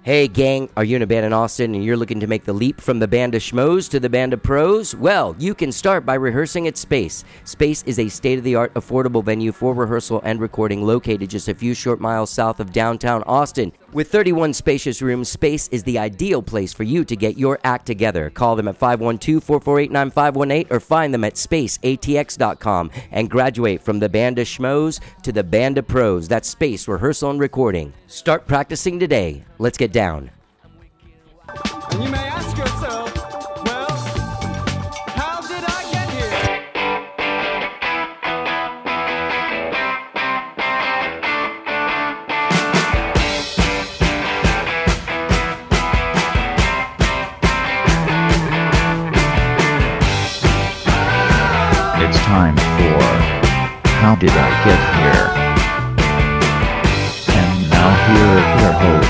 Hey gang, are you in a band in Austin and you're looking to make the leap from the band of schmoes to the band of pros? Well, you can start by rehearsing at Space. Space is a state-of-the-art, affordable venue for rehearsal and recording located just a few short miles south of downtown Austin. With 31 spacious rooms, Space is the ideal place for you to get your act together. Call them at 512-448-9518 or find them at spaceatx.com and graduate from the band of schmoes to the band of pros. That's Space Rehearsal and Recording. Start practicing today. Let's get down. And you may ask yourself, well, how did I get here? It's time for How Did I Get Here? And now here are your hosts.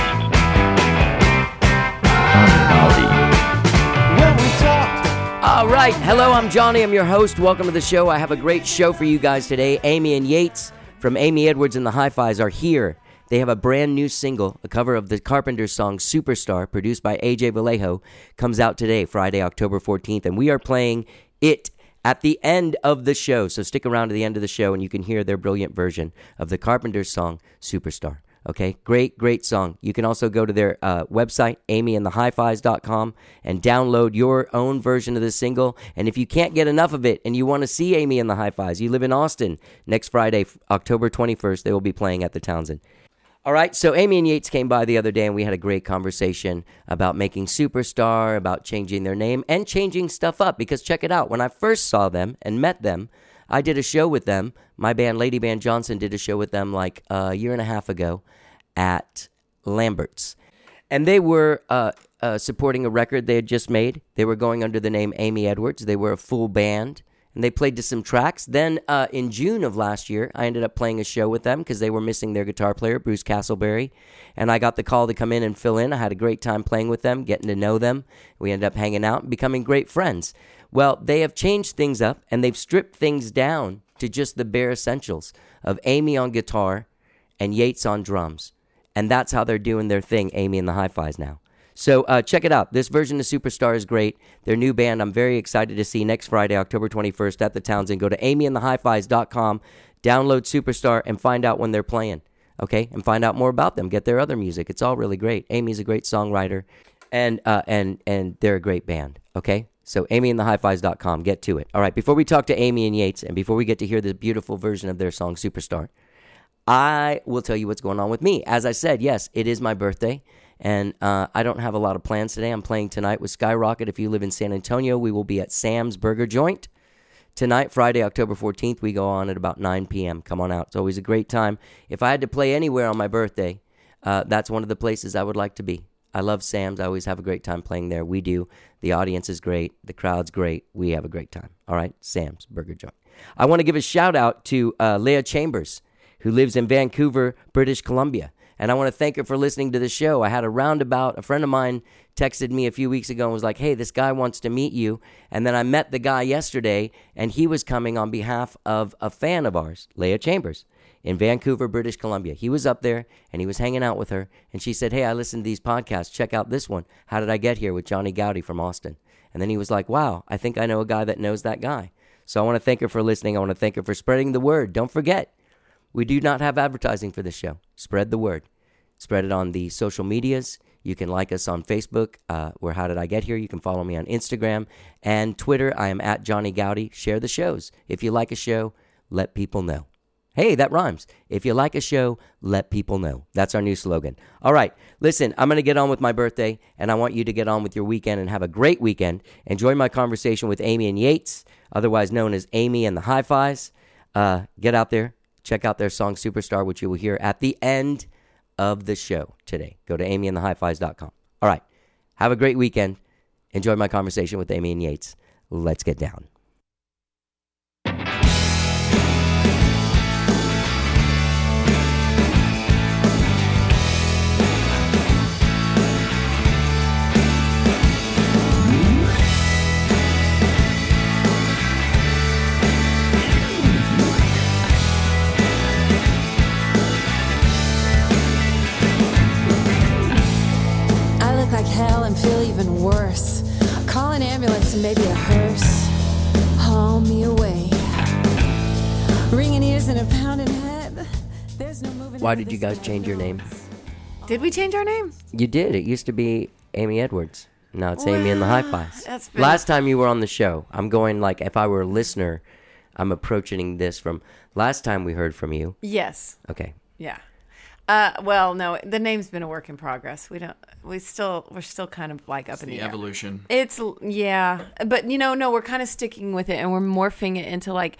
All right. Hello, I'm Johnny. I'm your host. Welcome to the show. I have a great show for you guys today. Amy and Yates from Amy Edwards and the Hi-Fis are here. They have a brand new single, a cover of the Carpenters song Superstar, produced by AJ Vallejo, comes out today, Friday, October 14th, and we are playing it at the end of the show. So stick around to the end of the show and you can hear their brilliant version of the Carpenters song Superstar. Okay, great song. You can also go to their website, amyandthehifis.com, and download your own version of the single. And if you can't get enough of it and you want to see Amy and the Hi-Fis, you live in Austin, next Friday, October 21st, they will be playing at the Townsend. All right, so Amy and Yates came by the other day and we had a great conversation about making Superstar, about changing their name, and changing stuff up. Because check it out, when I first saw them and met them, I did a show with them. My band, Lady Band Johnson, did a show with them like a year and a half ago at Lambert's. And they were supporting a record they had just made. They were going under the name Amy Edwards. They were a full band, and they played to some tracks. Then in June of last year, I ended up playing a show with them because they were missing their guitar player, Bruce Castleberry. And I got the call to come in and fill in. I had a great time playing with them, getting to know them. We ended up hanging out and becoming great friends. Well, they have changed things up, and they've stripped things down to just the bare essentials of Amy on guitar and Yates on drums. And that's how they're doing their thing, Amy and the Hi-Fis now. So check it out. This version of Superstar is great. Their new band, I'm very excited to see next Friday, October 21st at the Townsend. Go to amyandthehifis.com, download Superstar, and find out when they're playing, okay? And find out more about them. Get their other music. It's all really great. Amy's a great songwriter, and they're a great band, okay? So amyandthehifis.com, get to it. All right, before we talk to Amy and Yates, and before we get to hear the beautiful version of their song Superstar, I will tell you what's going on with me. As I said, yes, it is my birthday, and I don't have a lot of plans today. I'm playing tonight with Skyrocket. If you live in San Antonio, we will be at Sam's Burger Joint. Tonight, Friday, October 14th, we go on at about 9 p.m. Come on out. It's always a great time. If I had to play anywhere on my birthday, that's one of the places I would like to be. I love Sam's. I always have a great time playing there. We do. The audience is great. The crowd's great. We have a great time. All right? Sam's Burger Joint. I want to give a shout-out to Leah Chambers, who lives in Vancouver, British Columbia. And I want to thank her for listening to the show. I had a roundabout. A friend of mine texted me a few weeks ago and was like, hey, this guy wants to meet you. And then I met the guy yesterday, and he was coming on behalf of a fan of ours, Leah Chambers, in Vancouver, British Columbia. He was up there, and he was hanging out with her. And she said, hey, I listened to these podcasts. Check out this one, How Did I Get Here, with Johnny Gowdy from Austin. And then he was like, wow, I think I know a guy that knows that guy. So I want to thank her for listening. I want to thank her for spreading the word. Don't forget, we do not have advertising for this show. Spread the word. Spread it on the social medias. You can like us on Facebook, where How Did I Get Here? You can follow me on Instagram and Twitter. I am at Johnny Gowdy. Share the shows. If you like a show, let people know. Hey, that rhymes. If you like a show, let people know. That's our new slogan. All right, listen, I'm going to get on with my birthday, and I want you to get on with your weekend and have a great weekend. Enjoy my conversation with Amy and Yates, otherwise known as Amy and the Hi-Fis. Get out there. Check out their song Superstar, which you will hear at the end of the show today. Go to amyandthehifis.com. All right. Have a great weekend. Enjoy my conversation with Amy and Yates. Let's get down. and maybe a hearse haul me away. Ringing ears and a pounding head. There's no moving. Why did you guys change your name? Did we change our name? You did. It used to be Amy Edwards. Now it's Amy and the Hi-Fis. That's been- Last time you were on the show, I'm going like, if I were a listener, I'm approaching this from last time we heard from you. Yes. Okay. Yeah. Well, no, the name's been a work in progress. We're still kind of like up in the air. Evolution. It's, yeah. But, no, we're kind of sticking with it and we're morphing it into like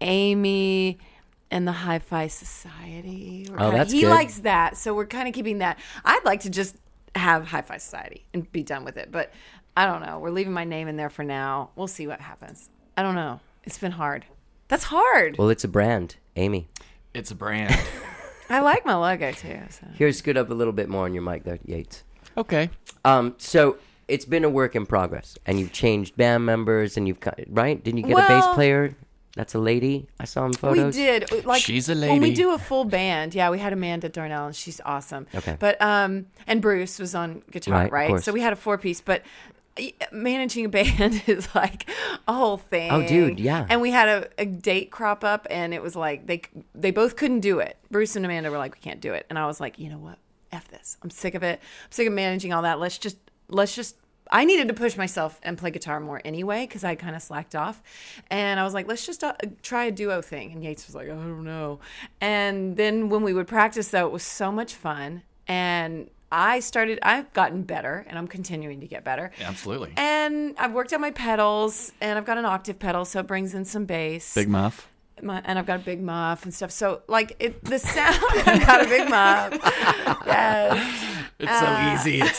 Amy and the Hi-Fi Society. That's He good. likes that. So we're kind of keeping that. I'd like to just have Hi-Fi Society and be done with it. But I don't know. We're leaving my name in there for now. We'll see what happens. I don't know. It's been hard. That's hard. Well, it's a brand, Amy. It's a brand. I like my logo too. So. Here, scoot up a little bit more on your mic there, Yates. Okay. So it's been a work in progress, and you've changed band members, and right? Didn't you get a bass Well- player? That's a lady. I saw in photos. We did. Like, She's a When we lady. do a full band, yeah, we had Amanda Darnell, and she's awesome. Okay. But and Bruce was on guitar, Right, of right? course. So we had a 4-piece, but managing a band is like a whole thing. Oh, dude, yeah. And we had a date crop up, and it was like they both couldn't do it. Bruce and Amanda were like, we can't do it, and I was like, you know what? F this. I'm sick of it. I'm sick of managing all that. Let's just. I needed to push myself and play guitar more anyway because I kind of slacked off. And I was like, let's just try a duo thing. And Yates was like, I don't know. And then when we would practice, though, it was so much fun. And I've gotten better, and I'm continuing to get better. Absolutely. And I've worked on my pedals, and I've got an octave pedal, so it brings in some bass. Big muff. And I've got a big muff and stuff. So, like, the sound, I've got a big muff. Yes. It's so easy. It's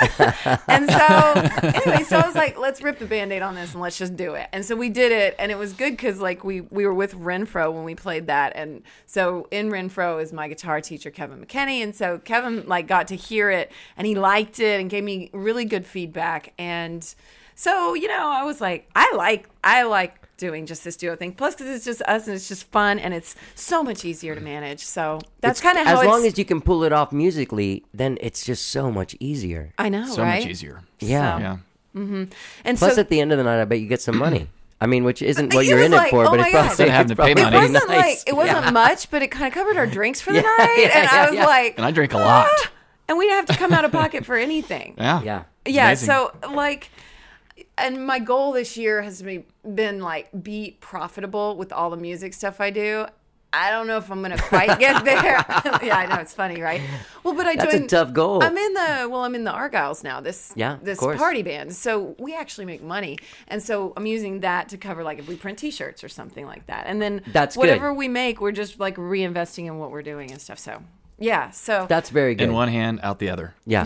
And so, anyway, so I was like, let's rip the Band-Aid on this and let's just do it. And so we did it, and it was good because, like, we were with Renfro when we played that. And so in Renfro is my guitar teacher, Kevin McKenney. And so Kevin, like, got to hear it, and he liked it and gave me really good feedback. And so, I was like, I like doing just this duo thing. Plus, because it's just us and it's just fun and it's so much easier to manage. So that's kind of how as long as you can pull it off musically, then it's just so much easier. I know, so right? much easier. Yeah. Yeah. And Plus, so, at the end of the night, I bet you get some money. I mean, which isn't what He you're was in like, it for, oh but my it's God. probably, Instead of having to pay it's money. it probably wasn't nice. it wasn't much, but it kind of covered our drinks for the Yeah, night. yeah, And I was yeah. like, And I drink a lot. and we didn't have to come out of pocket for anything. Yeah. Yeah. It's Yeah, amazing. so like, and my goal this year has been like be profitable with all the music stuff I do. I don't know if I'm gonna quite get there. Yeah, I know it's funny, right? Well, but That's a tough goal. I'm in the Argyles now. This of course. party band. So we actually make money, and so I'm using that to cover like if we print T-shirts or something like that, and then That's whatever good. we make, we're just like reinvesting in what we're doing and stuff. So yeah, so That's very good. In one hand, out the other. Yeah.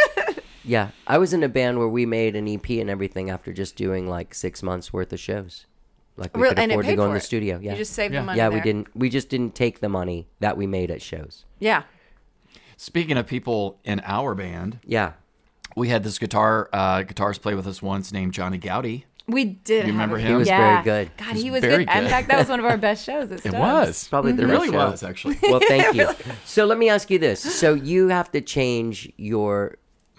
Yeah. I was in a band where we made an EP and everything after just doing like 6 months worth of shows. Like we could and it afford to paid go in for the it. studio. Yeah. You just saved the Yeah. money. Yeah, there. we just didn't take the money that we made at shows. Yeah. Speaking of people in our band, Yeah. we had this guitarist play with us once named Johnny Gowdy. We did. You remember have him? He was yeah. very good. God, he was very good. In good. fact, that was one of our best shows. At It Stubbs. was. Probably the It best really show. was, actually. Well, thank you. So let me ask you this. So you have to change your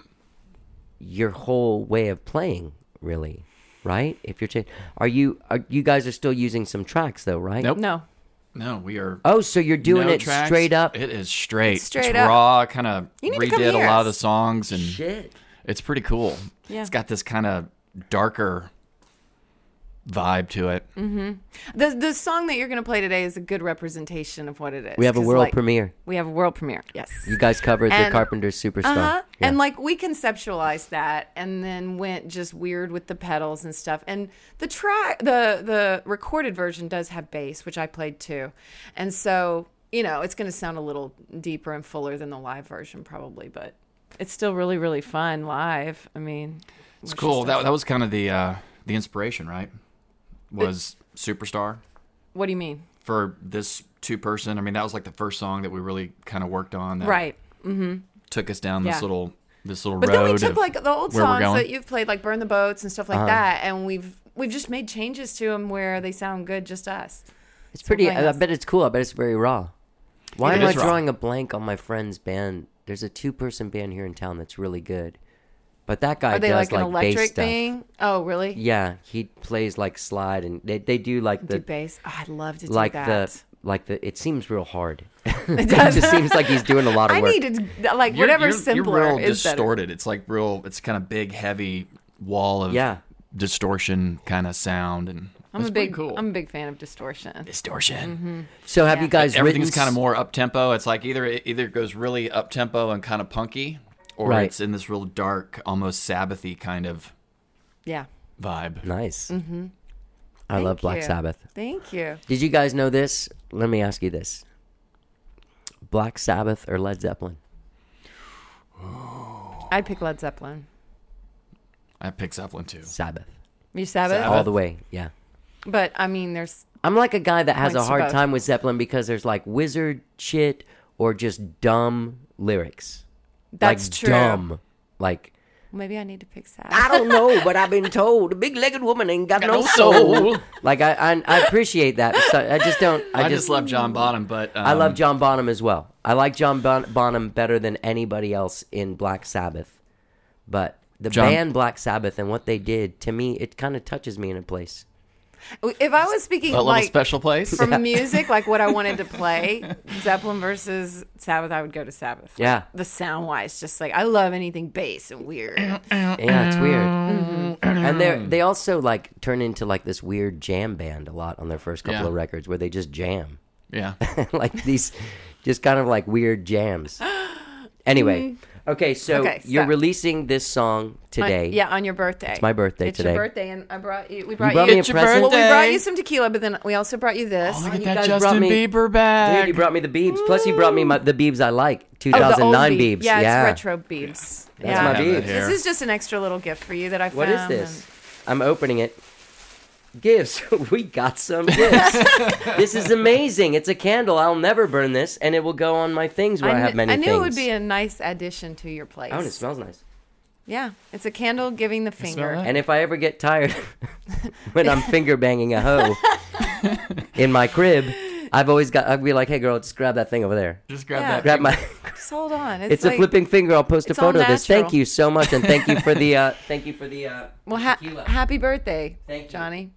whole way of playing, really, right? If you're you guys are still using some tracks though, right? Nope. No. No, we are. Oh, so you're doing no it tracks. straight up? It is straight. It's straight it's up. raw, kind of You need to come redid a hear lot of the us. songs, and Shit. it's pretty cool. Yeah. It's got this kind of darker vibe to it. The song that you're going to play today is a good representation of what it is. We have a 'cause, world like, premiere. We have a world premiere. Yes. You guys covered the And- Carpenters Superstar. Uh-huh. Yeah. And like we conceptualized that and then went just weird with the pedals and stuff. And the track, the recorded version does have bass, which I played too. And so, it's going to sound a little deeper and fuller than the live version probably, but it's still really, really fun live. I mean, It's cool. That was kind of the inspiration, right? Was Superstar what do you mean? for this two-person. I mean, that was like the first song that we really kind of worked on. That Right. Took us down this Yeah. little road. But then we took of like the old where we're songs going. that you've played, like "Burn the Boats" and stuff like that, and we've just made changes to them where they sound good, just us. It's pretty. playing I this. bet it's cool. I bet it's very raw. Why It am I is raw. drawing a blank on my friend's band? There's a 2-person band here in town that's really good, But that guy Are they does like an bass electric stuff. thing? Oh, really? Yeah, he plays like slide, and they do like Do the bass? Oh, I'd love to do like that. the. It seems real hard. It just seems like he's doing a lot of I work. need to like whatever's simpler You're real is better. distorted. It's like real. It's kind of big, heavy wall of Yeah. distortion kind of sound, and I'm it's a pretty big cool. I'm a big fan of distortion. distortion. So have you guys Everything's written? kind of more up tempo. It's like either it goes really up tempo and kind of punky, or Right. it's in this real dark, almost Sabbathy kind of Yeah. vibe. Nice. Mm-hmm. I Thank love Black you. Sabbath. Thank you. Did you guys know this? Let me ask you this: Black Sabbath or Led Zeppelin? I'd pick Led Zeppelin. I pick Zeppelin too. Sabbath. You Sabbath? Sabbath. All the way. Yeah. But I mean, there's I'm like a guy that has a Points to hard both. time with Zeppelin because there's like wizard shit or just dumb lyrics. that's like true. Dumb. Like Maybe I need to pick Sabbath. I don't know, but I've been told a big-legged woman ain't got no soul. Like I appreciate that. So I just don't. I just love John Bonham, but I love John Bonham as well. I like John Bonham better than anybody else in Black Sabbath. But the John- band Black Sabbath and what they did, to me, it kind of touches me in a place. If I was speaking a little like special place. from music, like what I wanted to play, Zeppelin versus Sabbath, I would go to Sabbath. Like, Yeah. the sound wise, just like I love anything bass and weird. Yeah, it's weird. And they also like turn into like this weird jam band a lot on their first couple Yeah. of records where they just jam. Yeah. Like these just kind of like weird jams. Anyway, okay, so Okay, you're so- releasing this song today. Yeah, on your birthday. It's my birthday it's today. your birthday, and we brought You you. brought me a It's your present? Well, we birthday. brought you some tequila, but then we also brought you this. Oh, look you at that guys brought Justin me- Bieber bag. Dude, you brought me the Biebs. Plus, you brought me the Biebs I like. Oh, the old 2009 Biebs. Biebs. Yeah, it's retro Biebs. That's yeah. my I have Biebs. that here. This is just an extra little gift for you that I found. What is this? I'm opening it. Gifts. We got some gifts. This is amazing. It's a candle. I'll never burn this, and it will go on my things where I have many I knew things. it would be a nice addition to your place. Oh, and it smells nice. Yeah, it's a candle giving the finger. that? And if I ever get tired when I'm finger banging a hoe in my crib, I'd be like, hey girl, just grab that thing over there. Just grab Yeah. that. Grab my Just hold on. it's a flipping finger. I'll post a it's all photo of this. Thank natural. you so much, and thank you for the Well, tequila. happy birthday, Thank you. Johnny.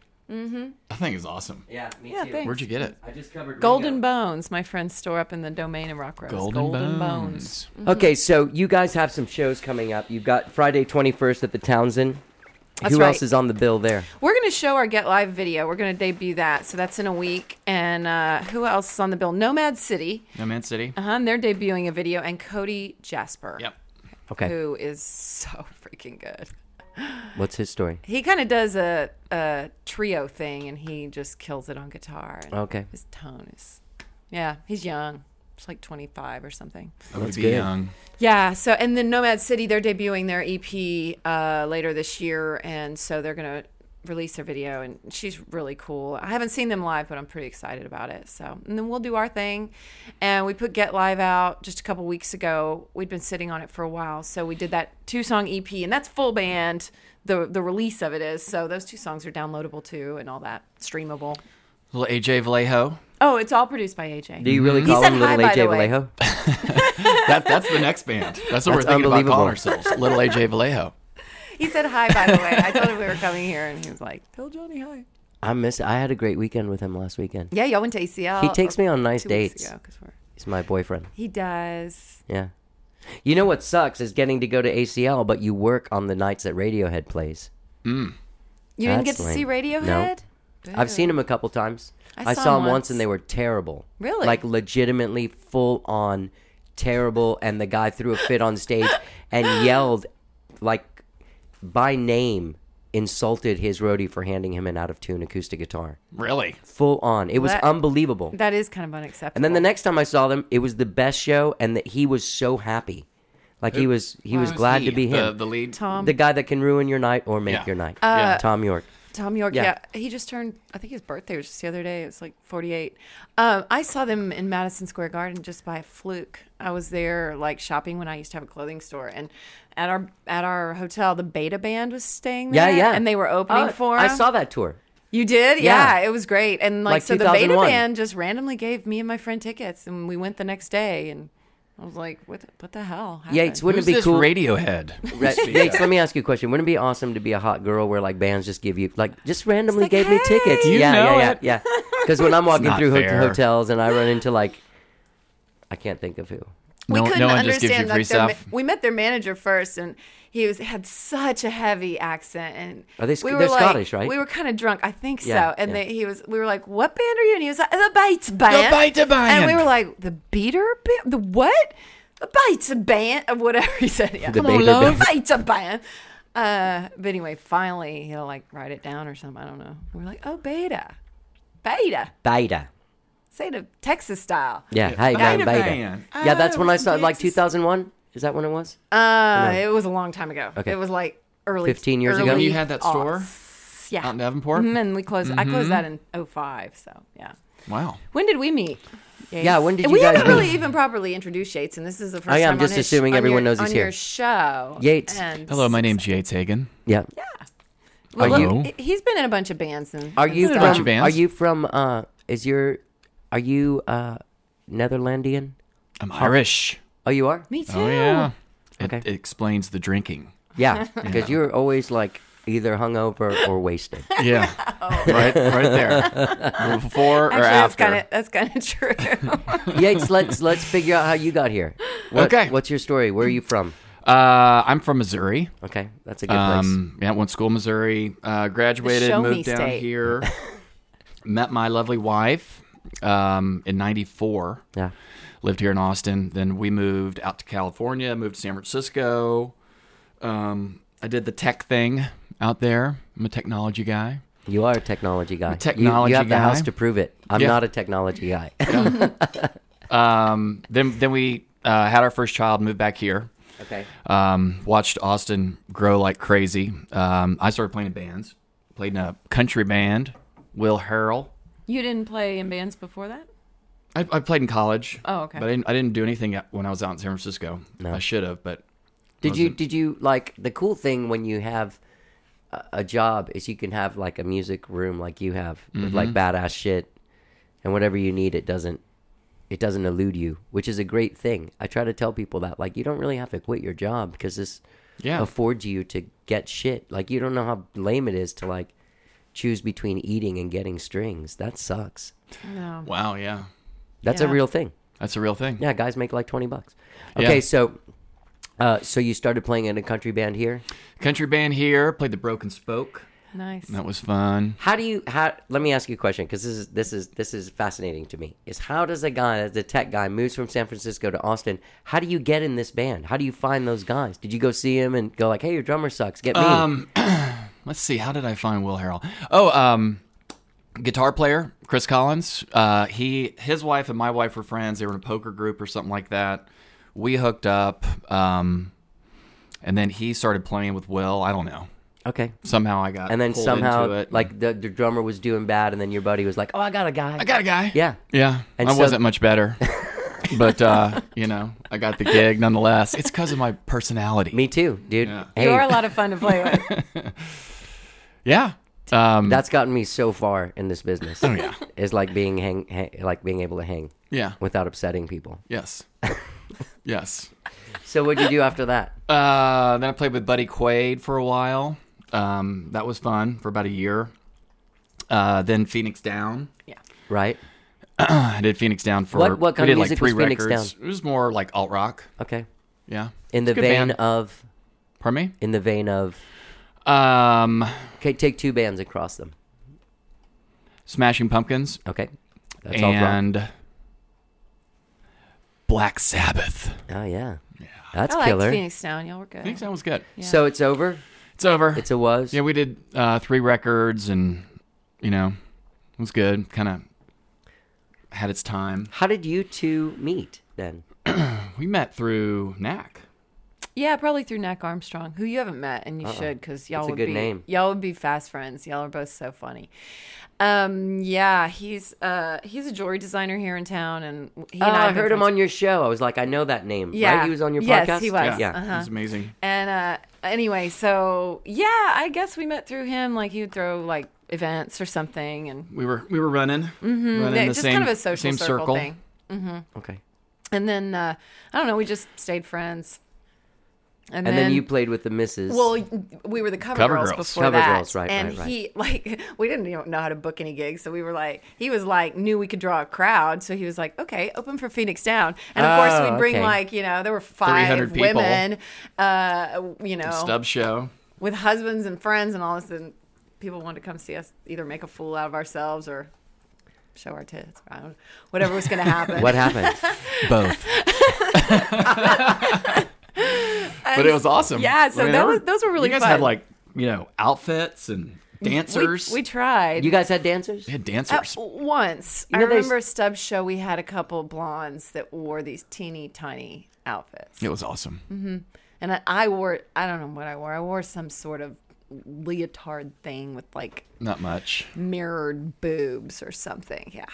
That thing is awesome. Yeah, me Yeah, too. thanks. Where'd you get it? I just covered Golden Ringo. Bones, my friend's store up in the Domain in Rock Rose. Golden Bones. Okay, so you guys have some shows coming up. You've got Friday 21st at the Townsend. That's Who right. else is on the bill there? We're going to show our Get Live video. We're going to debut that. So that's in a week. And who else is on the bill? Nomad City. No Man City. And they're debuting a video. And Cody Jasper. Yep. Okay, Who is so freaking good. what's his story? He kind of does a trio thing, and he just kills it on guitar. And Okay. his tone is, yeah, he's young. It's like 25 or something. I would That's be good. young. Yeah. So, and then Nomad City, they're debuting their EP later this year, and so they're gonna release their video. And she's really cool. I haven't seen them live, but I'm pretty excited about it. So, and then we'll do our thing, and we put Get Live out just a couple weeks ago. We'd been sitting on it for a while, so we did that 2-song EP, and that's full band. The release of it is, so those 2 songs are downloadable too, and all that streamable. Little AJ Vallejo. Oh, it's all produced by AJ. Do you really He call said him hi, Little by AJ the way. Vallejo? That's the next band. That's what we're That's thinking about unbelievable. calling ourselves. Little AJ Vallejo. He said hi, by the way. I told him we were coming here, and he was like, "Tell Johnny hi." I miss it. I had a great weekend with him last weekend. Yeah, y'all went to ACL. He takes me on nice 2 weeks dates. ago, 'cause we're- He's my boyfriend. He does. Yeah. You know what sucks is getting to go to ACL, but you work on the nights that Radiohead plays. You didn't get That's to see lame. Radiohead? I've seen them a couple times. I saw saw them 'em once and once. they were terrible. Really? Like legitimately full on terrible. And the guy threw a fit on stage and yelled, like by name, insulted his roadie for handing him an out of tune acoustic guitar. Really? Full on. It was That- unbelievable. That is kind of unacceptable. And then the next time I saw them, it was the best show, and that he was so happy. Like he was glad to be him. The lead. Tom The guy that can ruin your night or make Yeah. your night. Yeah. Tom York. York, Yeah. yeah. He just turned, I think his birthday was just the other day. It was like 48. I saw them in Madison Square Garden just by fluke. I was there like shopping when I used to have a clothing store. And at our hotel, the Beta Band was staying there. Yeah, yeah. And they were opening for him. I saw that tour. You did? Yeah. Yeah, it was great. And Like so the Beta 2001. Band just randomly gave me and my friend tickets, and we went the next day, and I was like, what the hell happened? Yates, wouldn't Who's it be this cool? Radiohead? Yates, let me ask you a question. Wouldn't it be awesome to be a hot girl where like bands just give you like just randomly like, gave me tickets? hey. You yeah, know yeah, it. yeah, yeah. Because when I'm walking not through fair. hotels and I run into like, I can't think of who. We couldn't no one just gives you understand free like, their stuff. we met their manager first, and he had such a heavy accent, and Are they? we were They're like, Scottish, right? We were kind of drunk, I think Yeah, so. And yeah. we were like, "What band are you?" And he was like, "The Bites Band." The Bites Band. And we were like, "The Beater Band? The what? The Bites Band?" Or whatever he said. Yeah. The Come on, Bader love. Band. Bites Band. But anyway, finally he'll like write it down or something. I don't know. We're like, "Oh, Beta. Beta. Say the Texas style." Yeah, hey man, Beta Beta. Band. Yeah, that's when I saw like Texas. 2001. Is that when it was? It was a long time ago. Okay. It was like early 15 years ago? early When you had that store aughts. Yeah. Out in Davenport? And we closed. I closed that in 05. So yeah. Wow. When did we meet? Yates? Yeah, when did And you we guys haven't meet? really even properly introduced Yates, and this is the first I am time just on his, assuming on everyone your, knows he's on here. your show. Yates. And Hello, my name's Yates Hagen. Yeah. Well, Are look, you- He's been in a bunch of bands. And Are you and a from? bunch stuff. of bands. Are you from? Are you Netherlandian? I'm Irish. Oh, you are. Me too. Oh yeah. Okay. It explains the drinking. Yeah, because you're always like either hungover or wasted. Yeah. right there. Before or Actually, after. that's kind of true. Yates, let's figure out how you got here. Okay. What's your story? Where are you from? I'm from Missouri. Okay, that's a good place. Yeah, went to school in Missouri. Graduated, Show me moved down state. here. Met my lovely wife in '94. Yeah. Lived here in Austin. Then we moved out to California. Moved to San Francisco. I did the tech thing out there. I'm a technology guy. You are a technology guy. technology you have the guy. house to prove it. I'm Yeah. not a technology guy. Then we had our first child. Moved back here. Okay. Watched Austin grow like crazy. I started playing in bands. Played in a country band. Will Harrell. You didn't play in bands before that? I played in college. Oh, okay. But I didn't do anything when I was out in San Francisco. No. I should have, but Did you like the cool thing when you have a job is you can have like a music room like you have with like badass shit and whatever you need it doesn't elude you, which is a great thing. I try to tell people that like you don't really have to quit your job because this yeah. affords you to get shit. Like you don't know how lame it is to like choose between eating and getting strings. That sucks. No. Wow, yeah. That's a Yeah. real thing. That's a real thing. Yeah, guys make like $20. Okay, Yeah. so you started playing in a country band here. Country band here. Played the Broken Spoke. Nice. That was fun. Let me ask you a question because this is fascinating to me. Is how does a guy, the tech guy, moves from San Francisco to Austin? How do you get in this band? How do you find those guys? Did you go see him and go like, "Hey, your drummer sucks, get me"? Let's see. How did I find Will Harrell? Oh, guitar player Chris Collins. His wife and my wife were friends. They were in a poker group or something like that. We hooked up, and then he started playing with Will. I don't know. Okay, Somehow I got and then pulled somehow into it. like the drummer was doing bad, and then your buddy was like, "Oh, I got a guy." I got a guy. Yeah. Yeah. And I so- wasn't much better. But, I got the gig nonetheless. It's because of my personality. Me too, dude. Yeah. Hey, You are a lot of fun to play with. Yeah. that's gotten me so far in this business. Oh, yeah. Is like being like being able to hang Yeah. without upsetting people. Yes. Yes. So what'd you do after that? Then I played with Buddy Quaid for a while. That was fun for about a year. Then Phoenix Down. Yeah. Right. I did Phoenix Down for What kind we of did music like 3 was Phoenix records. Down? It was more like alt rock. Okay. Yeah. In the It's a good vein band. of. Pardon me? In the vein of. Um, Okay, take 2 bands and cross them. Smashing Pumpkins Okay. That's all rock. and Black Sabbath. Oh yeah. That's I liked killer. Phoenix Down. Y'all were good. Phoenix Down was good. Yeah. So it's over. It's over. It's a was. Yeah, we did 3 records and it was good. Kind of had its time. How did you two meet then? We met through NAC. Yeah, probably through Nick Armstrong, who you haven't met, and you should, because y'all That's a would good be name. y'all would be fast friends. Y'all are both so funny. Yeah, he's a jewelry designer here in town, and he and I have been heard him friends- on your show. I was like, I know that name. Yeah. Right? He was on your Yes, podcast. he was. Yeah. Uh-huh. It's amazing. And anyway, so yeah, I guess we met through him. Like he would throw like events or something, and We were running, running yeah, the just same kind of a social same circle circle. thing. Okay. And then I don't know, we just stayed friends. And then you played with the Misses. Well, we were the cover Cover girls girls. before Cover that. girls, right, and right. he, like, we didn't even know how to book any gigs. So we were like, he was like, knew we could draw a crowd. So he was like, okay, open for Phoenix Down. And of course, we'd bring okay. like, there were 300 5 people. women, Stub show. with husbands and friends and all this. And people wanted to come see us either make a fool out of ourselves or show our tits. I don't know, whatever was going to happen. What happened? Both. But it was awesome. Yeah, so those were really You guys fun. had like, outfits and dancers. We tried. You guys had dancers? We had dancers. Once. You I know, there's- remember Stubbs' show, we had a couple blondes that wore these teeny tiny outfits. It was awesome. Mm-hmm. And I wore, I don't know what I wore. I wore some sort of leotard thing with like Not much. mirrored boobs or something. Yeah.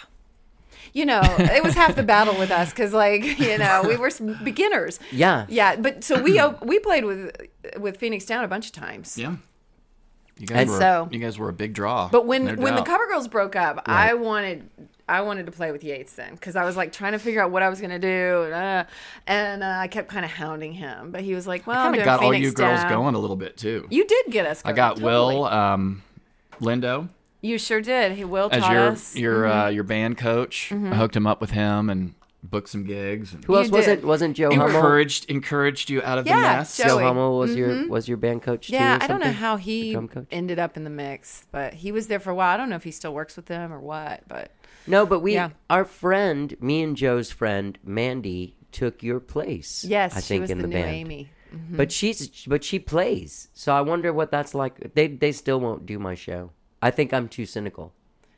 It was half the battle with us because, like, we were beginners. Yeah. Yeah. But so we played with Phoenix Down a bunch of times. Yeah. You And guys were a big draw. But when no the doubt. Cover Girls broke up, I wanted to play with Yates then because I was like trying to figure out what I was gonna do, and I kept kind of hounding him. But he was like, "Well, I I'm kind of doing got all Phoenix you girls Down." going a little bit too. You did get us. I Going, got totally. Will, Lindo You sure did. He Will as taught us. your band coach. I hooked him up with him and booked some gigs. And Who else was did. it? Wasn't Joe Hummel? encouraged you out of the Yeah, nest. Joey. Joe Hummel was your band coach too? Yeah, or I don't know something? how The he drum coach? ended up in the mix, but he was there for a while. I don't know if he still works with them or what, but No, but Yeah. our friend, me and Joe's friend, Mandy, took your place. yes, I she think was in the the new band. Amy. But she plays. So I wonder what that's like. They still won't do my show. I think I'm too cynical.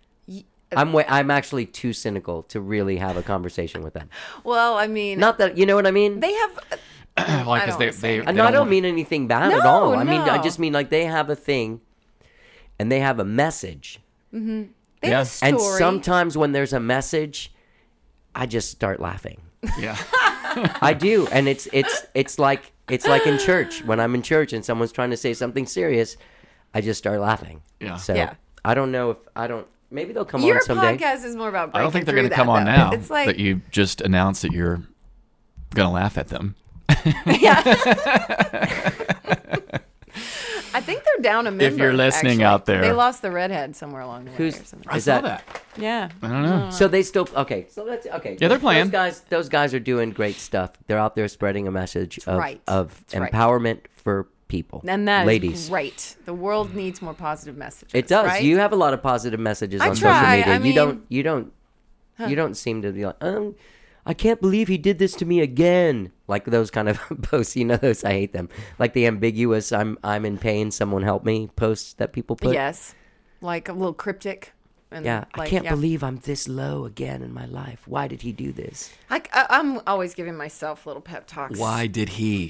I'm actually too cynical to really have a conversation with them. Well, I mean, Not that you know what I mean. they have. Like, I 'cause don't they, wanna say they, No, I don't want- mean anything bad at No, all. I mean, I no. just mean like they have a thing, and they have a message. They have Yeah. a story. And sometimes when there's a message, I just start laughing. Yeah. I do, and it's like in church when I'm in church and someone's trying to say something serious, I just start laughing. Yeah. So Yeah. I don't know if I don't. Maybe they'll come Your on someday. podcast is more about. I don't think they're going going to come on now It's like that you just announced that you're going to laugh at them. I think they're down a member. you're listening actually. out there. they lost the redhead somewhere along the way Who's- or something. I Is saw that- that. Yeah, I don't know. So they still okay. So let's okay. Yeah, they're playing. Those guys are doing great stuff. They're out there spreading a message of right. of That's right. empowerment for people and that is ladies. great. The world needs more positive messages. It does. Right? You have a lot of positive messages I on try. social media. I mean- You don't seem to be like, I can't believe he did this to me again. Like those kind of posts, those I hate them. Like the ambiguous I'm in pain, someone help me posts that people put. Yes, like a little cryptic. And Yeah, like, I can't yeah. believe I'm this low again in my life. Why did he do this? I'm always giving myself little pep talks. Why did he?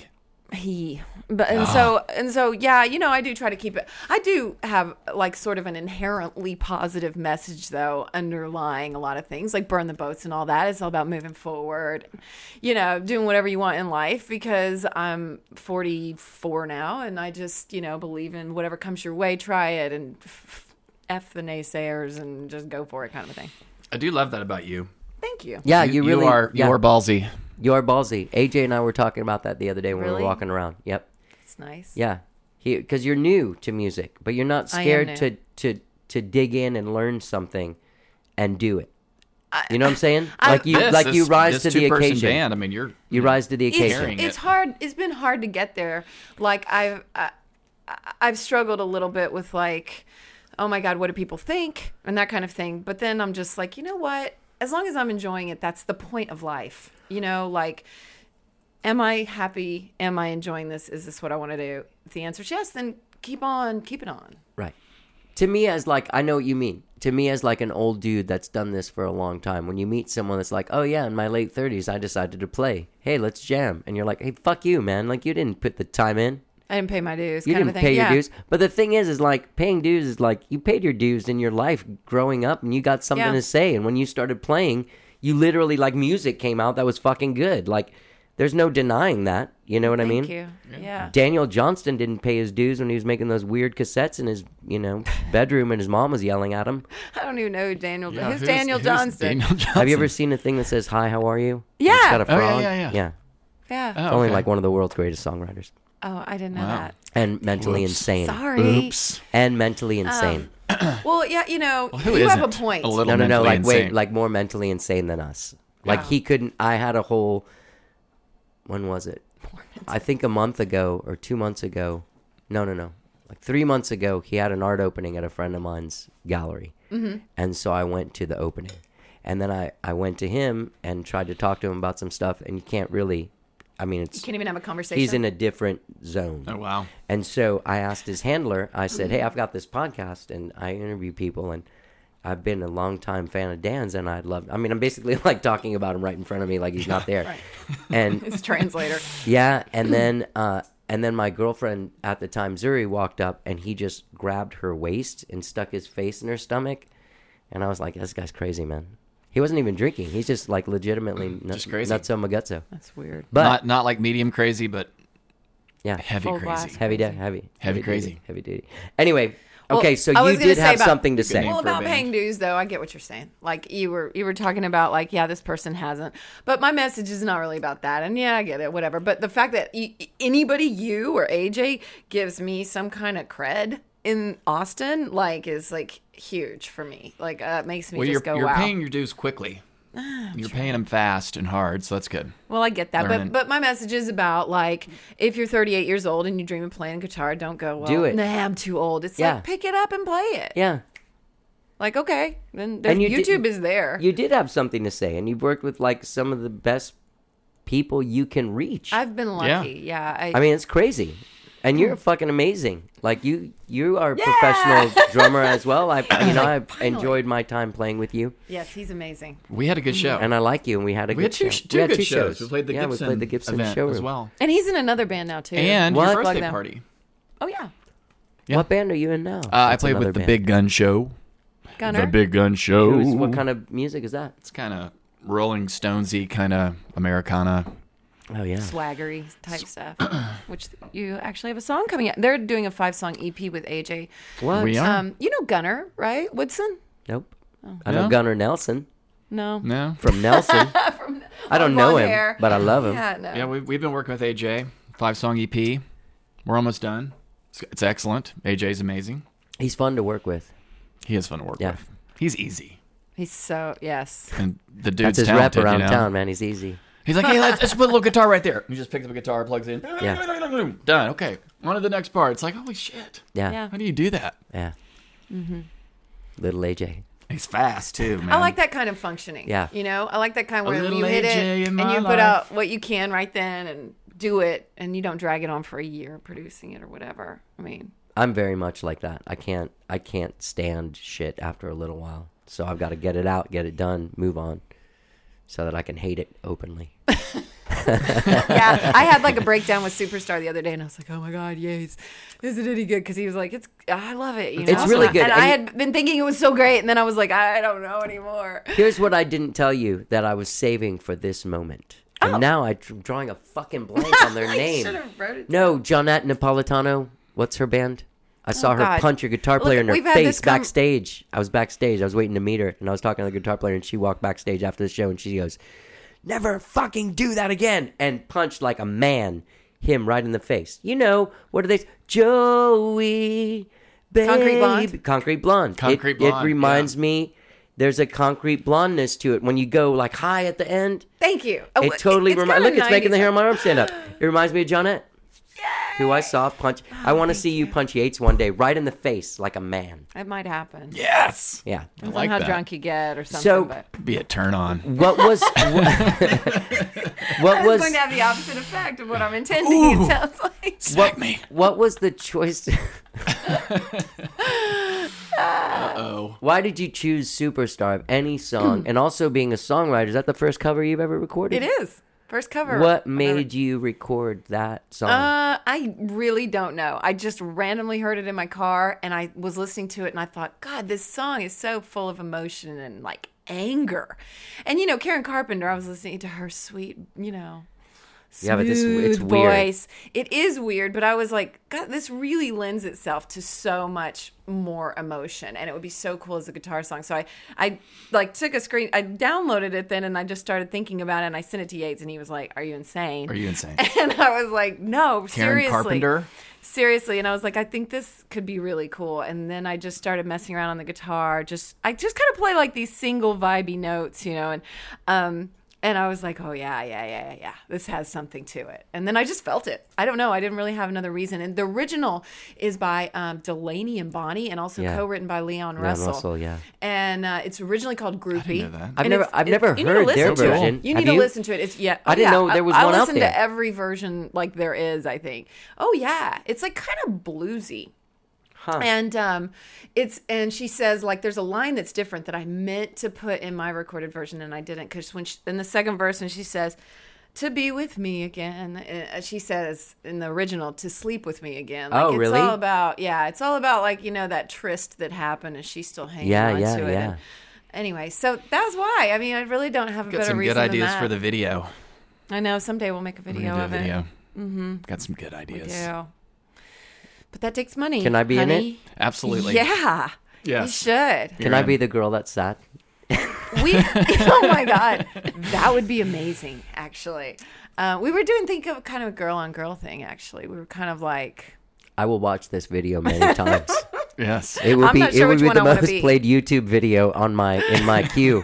And so yeah, I do try to keep it. I do have like sort of an inherently positive message though underlying a lot of things, like burn the boats and all that. It's all about moving forward, doing whatever you want in life, because I'm 44 now and I just believe in whatever comes your way, try it, and F the naysayers and just go for it, kind of a thing. I do love that about you. Thank you. Yeah, you really are. yeah. You are ballsy. You are ballsy. AJ and I were talking about that the other day when we Really? were walking around. Yep. It's nice. Yeah. Because you're new to music, but you're not I am scared to dig in and learn something and do it. You know what I'm saying? You rise to the occasion. Band. I mean, you rise to the occasion. Carrying It's it. hard. It's been hard to get there. Like I've struggled a little bit with like, oh my God, what do people think? And that kind of thing. But then I'm just like, you know what? As long as I'm enjoying it, that's the point of life. Like, am I happy? Am I enjoying this? Is this what I want to do? If the answer is yes, then keep it on. Right. To me, as like, I know what you mean. To me, as like an old dude that's done this for a long time, when you meet someone that's like, oh yeah, in my late 30s, I decided to play. Hey, let's jam. And you're like, hey, fuck you, man. Like, you didn't put the time in. I didn't pay my dues. You kind didn't of a thing. pay your Yeah. dues. But the thing is like paying dues is like you paid your dues in your life growing up and you got something Yeah. to say. And when you started playing, you literally like music came out that was fucking good. Like There's no denying that. You know what I mean? Thank you. Yeah. Daniel Johnston didn't pay his dues when he was making those weird cassettes in his, bedroom, and his mom was yelling at him. I don't even know who Daniel. Yeah, who's Daniel Johnston? Daniel Johnson? Have you ever seen a thing that says "Hi, how are you"? Yeah. It's got a Oh, frog. yeah. Yeah. Oh, It's only okay. like one of the world's greatest songwriters. Oh, I didn't know Wow. that. And mentally Whoops. insane. Sorry. Oops. And mentally insane. Well, yeah, Who you have a isn't point. A little No, mentally like insane. like more mentally insane than us. Like he couldn't. I had a whole. When was it? I think a month ago or 2 months ago. No. Like 3 months ago, he had an art opening at a friend of mine's gallery, and so I went to the opening, and then I went to him and tried to talk to him about some stuff, and you can't really. I mean, it's You can't even have a conversation. he's in a different zone. Oh, wow. And so I asked his handler, I said, hey, I've got this podcast and I interview people and I've been a long time fan of Dan's and I'd love, I mean, I'm basically like talking about him right in front of me like he's not there. Right. And His translator. yeah, and then my girlfriend at the time, Zuri, walked up and he just grabbed her waist and stuck his face in her stomach. And I was like, this guy's crazy, man. He wasn't even drinking. He's just like legitimately Just crazy. nutso magutso. That's weird. But Not like medium crazy, but yeah, heavy Full crazy. blast. heavy crazy. duty, heavy duty. Anyway, Well, okay, so I you was gonna did say have about- something to Good say. name Well, for a about band. paying dues, though, I get what you're saying. Like you were talking about, like, yeah, this person hasn't, but my message is not really about that. And yeah, I get it, whatever. But the fact that anybody, you or AJ, gives me some kind of cred in Austin, like, is like huge for me. Like, it makes me Well, just you're go, wow. paying your dues quickly. You're paying them fast and hard, so that's good. Well, I get that, Learning. but my message is about, like, if you're 38 years old and you dream of playing guitar, don't go, well, Do it. nah, I'm too old. It's Yeah. like, pick it up and play it. Yeah, Like, okay, then And you YouTube did- is there. you did have something to say, and you've worked with like some of the best people you can reach. I've been lucky. Yeah. I mean, it's crazy, and you're fucking amazing. Like you are a professional drummer as well. I've finally. enjoyed my time playing with you, Yes, he's amazing. We had a good show. and I like you, and we had a we good had two, show. two We had good two shows. We played the yeah, Gibson, we played the Gibson event showroom as well. And he's in another band now, too. And What? your birthday them. party. Oh, yeah. Yeah. What band are you in now? I That's played another with the band. Big Gun Show. Gunner. The Big Gun Show. What kind of music is that? It's kind of Rolling Stonesy, kind of Americana. Oh yeah, Swaggery type stuff, which you actually have a song coming out. They're doing a 5-song EP with AJ. what? We are. You know Gunner, right? Woodson? Nope. I know No? Gunnar Nelson No. No. from Nelson. I don't know blonde him, hair. but I love him. Yeah, no. Yeah, we've been working with AJ. 5-song EP. We're almost done. It's excellent. AJ's amazing. He's fun to work with. He is fun to work Yeah. with. He's easy. He's so, yes. And the That's dude's his talented, rep around you know? town, man. He's easy. He's like, hey, let's put a little guitar right there. He just picks up a guitar, plugs in. Yeah. Done. Okay. On to the next part. It's like, holy shit. Yeah. Yeah. How do you do that? Yeah. Little AJ. He's fast, too, man. I like that kind of functioning. Yeah. You know, I like that kind A where little you hit AJ it in and my you put life. out what you can right then and do it, and you don't drag it on for a year producing it or whatever. I mean, I'm very much like that. I can't stand shit after a little while. So I've got to get it out, get it done, move on, so that I can hate it openly. yeah, I had like a breakdown with Superstar the other day, and I was like, "Oh my god, Yates, is it any good?" Because he was like, I love it. You know? It's really good. And And I you- had been thinking it was so great, and then I was like, I don't know anymore. Here's what I didn't tell you that I was saving for this moment. And now I'm drawing a fucking blank on their name. should've wrote it No, Johnette Napolitano. What's her band? I saw her God. punch a guitar Look, player in her we've had face this com- backstage. I was backstage. I was waiting to meet her, and I was talking to the guitar player, and she walked backstage after the show, and she goes, "Never fucking do that again," and punched like a man him right in the face. You know, what are they? Joey, baby. Concrete Blonde? Concrete Blonde. Concrete It Blonde, reminds me, there's a concrete blondness to it. When you go like high at the end, Thank you. it totally it's reminds. kinda Look, it's making the 90s. hair on my arm stand up. It reminds me of Johnette, who I saw punch. I want to see you punch Yates one day, right in the face, like a man. It might happen. Yes. Yeah. Depends like on how that. drunk you get or something. So- but Be a turn on. What was? What it's was? going to have the opposite effect of what I'm intending. It sounds like. Smack me. What was the choice? Uh-oh. Why did you choose "Superstar" of any song? And also, being a songwriter, is that the first cover you've ever recorded? It is first cover. What made you record that song? I really don't know. I just randomly heard it in my car, and I was listening to it, and I thought, God, this song is so full of emotion and like anger. And you know, Karen Carpenter, I was listening to her sweet, Yeah, but it's smooth weird. voice. It is weird, but I was like, God, this really lends itself to so much more emotion, and it would be so cool as a guitar song. So I like took a screen, I downloaded it then, and I just started thinking about it, and I sent it to Yates, and he was like, "Are you insane? Are you insane?" And I was like, "No, Karen seriously." Carpenter? Seriously, and I was like, I think this could be really cool. And then I just started messing around on the guitar. I just kind of play like these single vibey notes, and I was like, oh yeah, this has something to it. And then I just felt it. I don't know, I didn't really have another reason. And the original is by Delaney and Bonnie, and also co-written by Leon Russell. Yeah. And it's originally called Groupie. know that. I've never you need to heard listen their to it. version. You Have need to you? listen to it. It's I didn't know there was one I out listen there. to every version like there is, I think. Oh yeah, it's like kind of bluesy. Huh. And she says, like, there's a line that's different that I meant to put in my recorded version and I didn't, because in the second verse, and she says, "To be with me again," she says in the original, "To sleep with me again." Like, Oh, really? It's all about like, that tryst that happened, and she's still hanging on to it. Yeah. And anyway, so that's why. I mean, I really don't have a Got better some reason good than ideas that. for the video. I know someday we'll make a We're video gonna of do a video. it. Mm-hmm. Got some good ideas. Yeah. But that takes money. Can I be in it? honey. Absolutely. Yeah. Yes. You should. Can I be the girl that's sad? Oh my God. That would be amazing, actually. We were think of kind of a girl on girl thing, actually. We were kind of like, I will watch this video many times. Yes. It would I'm be not sure it would which be one the I wanna most be. played YouTube video in my queue.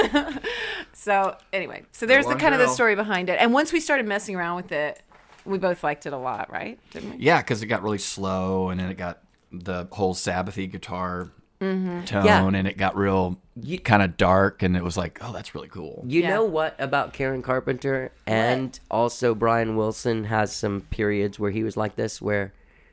so anyway, so there's Girl the on kind of the girl. story behind it. And once we started messing around with it, we both liked it a lot, right? Didn't we? Yeah, because it got really slow, and then it got the whole Sabbathy guitar tone, Yeah. and it got real kind of dark, and it was like, oh, that's really cool. You Yeah. know what about Karen Carpenter and also Brian Wilson has some periods where he was like this, where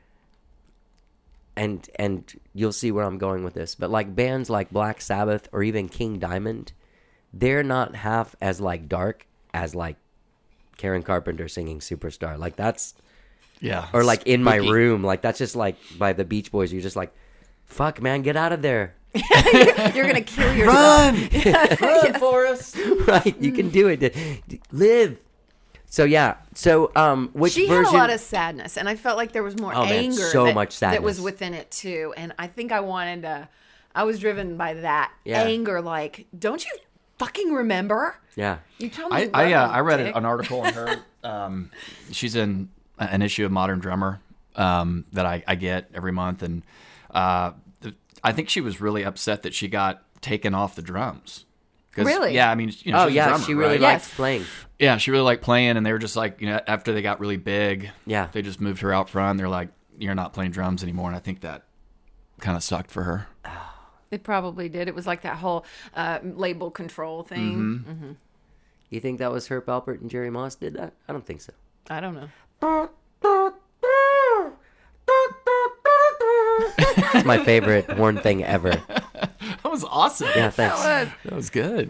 and you'll see where I'm going with this, but like bands like Black Sabbath or even King Diamond, they're not half as like dark as like Karen Carpenter singing Superstar. Like that's Yeah. or like In My Spooky. Room, like that's just like by the Beach Boys. You're just like, fuck, man, get out of there. You're going to kill yourself. Run, Forrest. Right, you can do it. Live. So yeah. So which She version? had a lot of sadness, and I felt like there was more Oh, man, anger so much that was sadness. within it too. And I think I was driven by that Yeah. anger. Like, don't you fucking remember? Yeah. You told me. I read dick. an article on her. She's in an issue of Modern Drummer that I get every month, and I think she was really upset that she got taken off the drums. 'Cause, Really? Yeah, I mean, Oh she's a yeah, drummer, she really right? likes Yes. playing. Yeah, she really liked playing, and they were just like, after they got really big, Yeah. they just moved her out front. They're like, you're not playing drums anymore, and I think that kind of sucked for her. It probably did. It was like that whole label control thing. Mm-hmm. You think that was Herb Alpert and Jerry Moss did that? I don't think so. I don't know. It's my favorite horn thing ever. That was awesome. Yeah, thanks. That was good.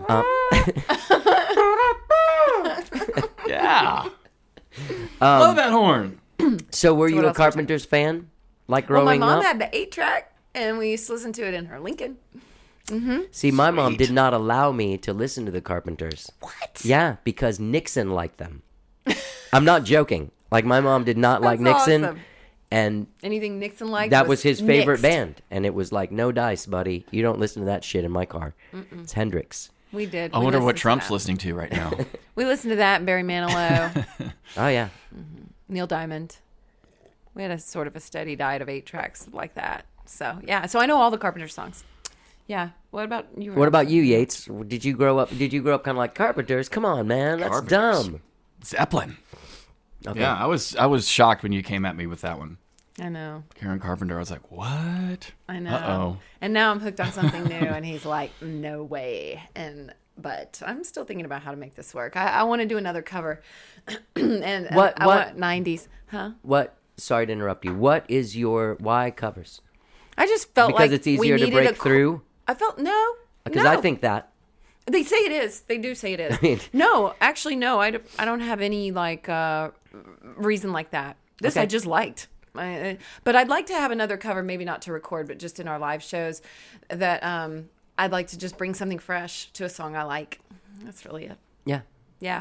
Yeah. Love that horn. So were you what a else was Carpenters fan? Like Well, growing my mom up? had the 8-track, and we used to listen to it in her Lincoln. See, my mom Sweet. did not allow me to listen to the Carpenters. What? Yeah, because Nixon liked them. I'm not joking. Like my mom did not like That's Nixon, awesome. and Anything Nixon liked that was his favorite nixed. band. And it was like, no dice, buddy. You don't listen to that shit in my car. It's Hendrix. We did. I We wonder what listened to Trump's that. listening to right now. We listened to that, Barry Manilow, Oh yeah. Neil Diamond. We had a sort of a steady diet of 8 tracks like that. So yeah, so I know all the Carpenter songs. Yeah. What about you? What about you, Yates? Did you grow up kind of like Carpenters? Come on, man. That's Carpenters. dumb. Zeppelin. Okay. Yeah, I was shocked when you came at me with that one. I know. Karen Carpenter. I was like, what? I know. Uh-oh. And now I'm hooked on something new, and he's like, no way. But I'm still thinking about how to make this work. I want to do another cover. and What- I what- want 90s. Huh? What? Sorry to interrupt you. What is your why covers? I just felt Because like it's we easier to needed break a through? I felt no. Because no. I think that. They say it is. They do say it is. mean- no, actually, no. I don't have any like reason like that. This Okay. I just liked. But I'd like to have another cover, maybe not to record, but just in our live shows. That I'd like to just bring something fresh to a song I like. That's really it. Yeah. Yeah.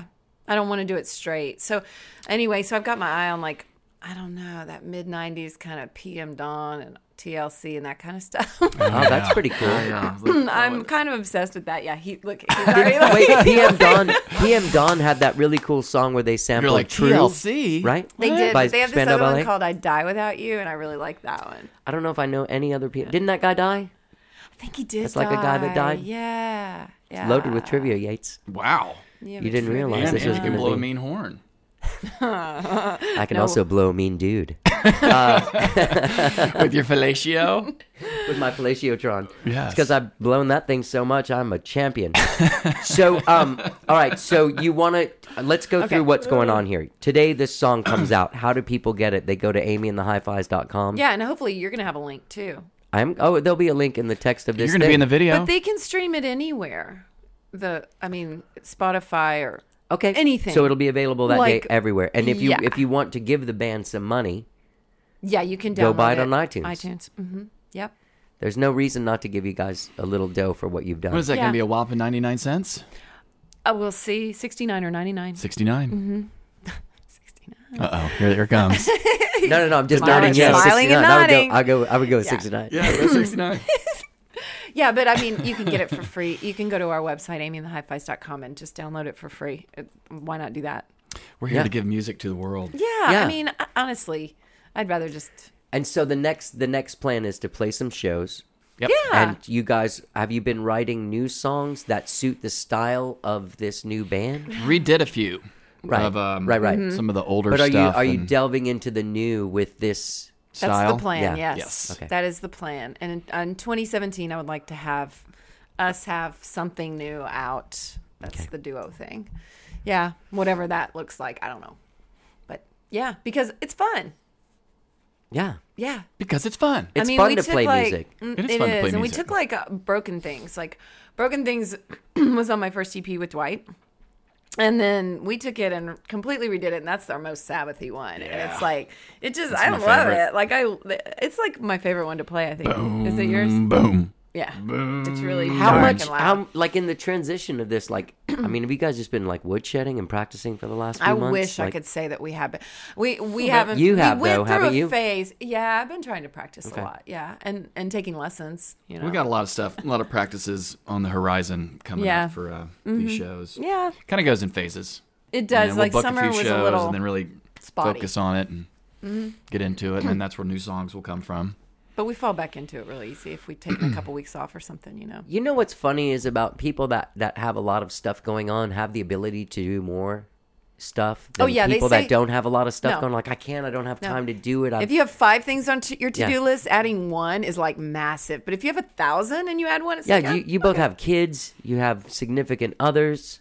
I don't want to do it straight. So anyway, so I've got my eye on like, I don't know, that mid 90s kind of PM Dawn and TLC and that kind of stuff. Oh, that's pretty cool. I'm kind of obsessed with that. Yeah, he's already like, Wait, PM Dawn had that really cool song where they sampled You're like True, TLC, right? they did. By But they have this Spandau other Ballet? one called "I Die Without You," and I really like that one. I don't know if I know any other people. Didn't that guy die? I think he did. That's like a guy that died? Yeah, yeah. Loaded with trivia, Yates. Wow. Yeah, You didn't trivia. realize And this was you going can to blow a be. mean horn. I can also blow a mean dude With your fellatio. with my fellatiotron. Yes. It's because I've blown that thing so much, I'm a champion. So, all right. So you want to? Let's go through what's going on here. Today, this song comes out. How do people get it? They go to amyandthehighfis.com. Yeah, and hopefully you're gonna have a link too. There'll be a link in the text of this. You're going to be in the video. But they can stream it anywhere. Spotify or Okay. anything. So it'll be available that Like, day everywhere. And if you yeah. if you want to give the band some money, yeah, you can download Go buy it on iTunes. iTunes. Mm-hmm. Yep. there's no reason not to give you guys a little dough for what you've done. What is that Yeah. going to be? A whopping 99 cents? We'll see. 69 or 99. 69. 69. Uh-oh. Here it comes. No. I'm just Smiling- nodding. Yeah, smiling 69. and nodding. I would go with 69. Yeah, that's 69. Yeah, but I mean, you can get it for free. You can go to our website, amyandthehighfives.com, and just download it for free. Why not do that? We're here Yeah. to give music to the world. Yeah, Yeah. I mean, honestly, I'd rather just. And so the next plan is to play some shows. Yep. Yeah. And you guys, have you been writing new songs that suit the style of this new band? Redid a few. Right. Of, Right. Mm-hmm. some of the older But are stuff. you and delving into the new with this That's style. the plan. Yeah. Yes. Yes. Okay. That is the plan. And in 2017, I would like to have us have something new out. That's the duo thing. Yeah, whatever that looks like, I don't know. But yeah, because it's fun. Yeah. Yeah. Because it's fun. It's we fun to took, play like- music. It is fun to play and we music. took like Broken Things. Like Broken Things was on my first EP with Dwight. And then we took it and completely redid it, and that's our most Sabbathy one. And it's like, it just, I my love favorite. it. Like it's like my favorite one to play. I think. Is it yours? Boom. Yeah, it's really How dark much? and loud. How like in the transition of this? Like, I mean, have you guys just been like woodshedding and practicing for the last few I months? wish I Like, could say that we have been. We haven't. You have, we went though, through haven't a you? phase. Yeah, I've been trying to practice Okay. a lot. Yeah, and taking lessons. You know, We got a lot of stuff, a lot of practices on the horizon coming Yeah. up for these shows. Yeah, Kind of goes in phases. it does. We'll Like book summer a few was shows a little. and then really spotty. Mm-hmm. focus on it and get into it, and then that's where new songs will come from. But we fall back into it really easy if we take a couple weeks off or something. You know. You know what's funny is about people that have a lot of stuff going on have the ability to do more stuff than Oh, yeah, they people say- that don't have a lot of stuff No. going. Like, I don't have No. time to do it. If you have 5 things on your to-do Yeah. list, adding one is like massive. But if you have 1,000 and you add one, it's yeah, like, you both have kids. You have significant others.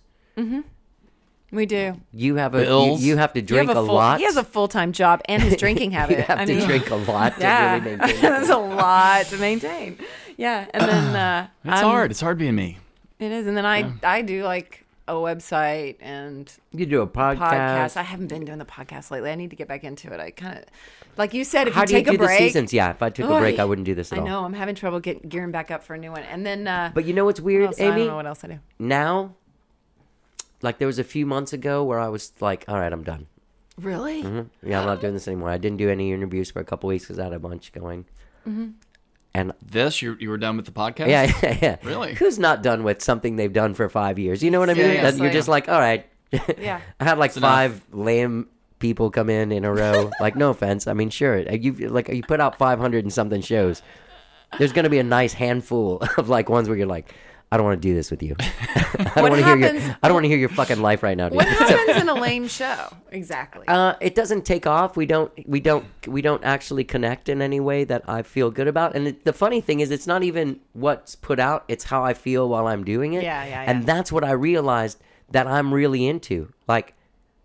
we do. You have Bills. you have to You drink have a lot. He has a full-time job and his drinking habit. You have to drink a lot Yeah, to really maintain that's that. a lot to maintain. Yeah, and then It's hard. It's hard being me. It is, and then I do like a website and You do a podcast. podcast. I haven't been doing the podcast lately. I need to get back into it. I kind of, like you said, if How you do you take do a break. the seasons? Yeah, if I took a break, I wouldn't do this at I all. know I'm having trouble gearing back up for a new one, and then. But you know what's what weird, else? I Amy? don't know what else I do. Now, like there was a few months ago where I was like, all right, I'm done. Really? Yeah, I'm not doing this anymore. I didn't do any interviews for a couple weeks because I had a bunch going. And This, you were done with the podcast? yeah. Really? Who's not done with something they've done for 5 years? You know what I mean? Seriously. That You're just like, all right. Yeah. I had like It's enough. 5 lame people come in a row. Like, no offense. I mean, sure. You put out 500 and something shows. There's going to be a nice handful of like ones where you're like, I don't want to do this with you. I don't want to hear your fucking life right now, dude. What happens in a lame show? Exactly. It doesn't take off. We don't actually connect in any way that I feel good about. And the funny thing is, it's not even what's put out; it's how I feel while I'm doing it. Yeah. And that's what I realized that I'm really into. Like,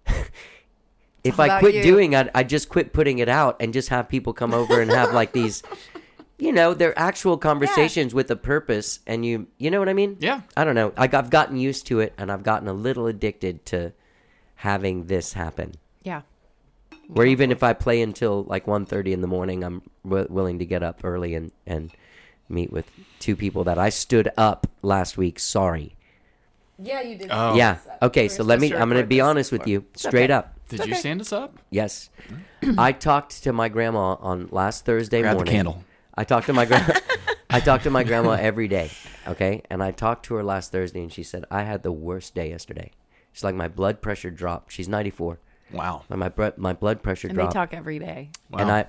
if I about quit you. doing it, I just quit putting it out and just have people come over and have like these. You know, they're actual conversations with a purpose, and you know what I mean? Yeah. I don't know. I've gotten used to it, and I've gotten a little addicted to having this happen. yeah. Where even if I play until like 1:30 in the morning, I'm willing to get up early and meet with 2 people that I stood up last week. Sorry. Yeah, you did. Oh. Yeah. Okay, We so were let me. supposed to I'm going to record be this honest with before. you, straight okay. up. Did you stand us up? Yes, I talked to my grandma on last Thursday Grab the morning. candle. I talked to my grandma. I talk to my grandma every day. Okay, and I talked to her last Thursday, and she said I had the worst day yesterday. She's like, my blood pressure dropped. She's 94. Wow. And my blood pressure And dropped. they talk every day. Wow. And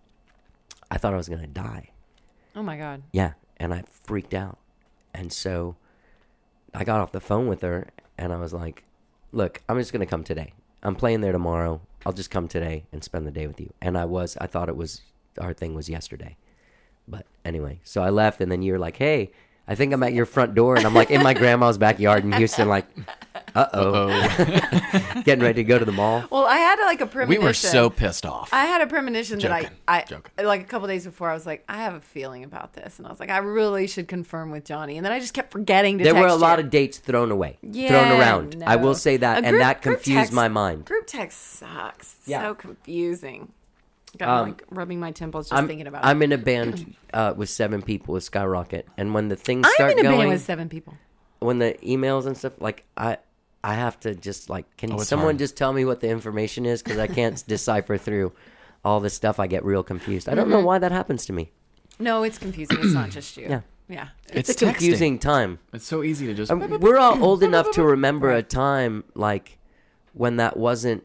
I thought I was gonna die. Oh my God. Yeah, and I freaked out, and so I got off the phone with her, and I was like, "Look, I'm just gonna come today. I'm playing there tomorrow. I'll just come today and spend the day with you." And I thought it was our thing was yesterday, but anyway, so I left, and then you're like, "Hey, I think I'm at your front door," and I'm like in my grandma's backyard in Houston, like, Oh. getting ready to go to the mall. Well, I had like a We premonition. were so pissed off. I had a premonition Joking. that Joking. like a couple days before I was like, I have a feeling about this, and I was like, I really should confirm with Johnny, and then I just kept forgetting to. There were text a lot you. of dates thrown away, Yeah, thrown around. no. I will say that, A and that confused text- my mind. Group text sucks. It's Yeah. so confusing. God, I'm like rubbing my temples just thinking about I'm it. in a band with 7 people with Skyrocket, and when the things I'm start in a going, band with 7 people. when the emails and stuff, like I have to just like, can it's someone hard. just tell me what the information is, because I can't decipher through all this stuff. I get real confused. I don't know why that happens to me. No, it's confusing. It's not just you. Yeah. Yeah. It's, It's a confusing time. It's so easy to just. We're all old enough to remember a time like when that wasn't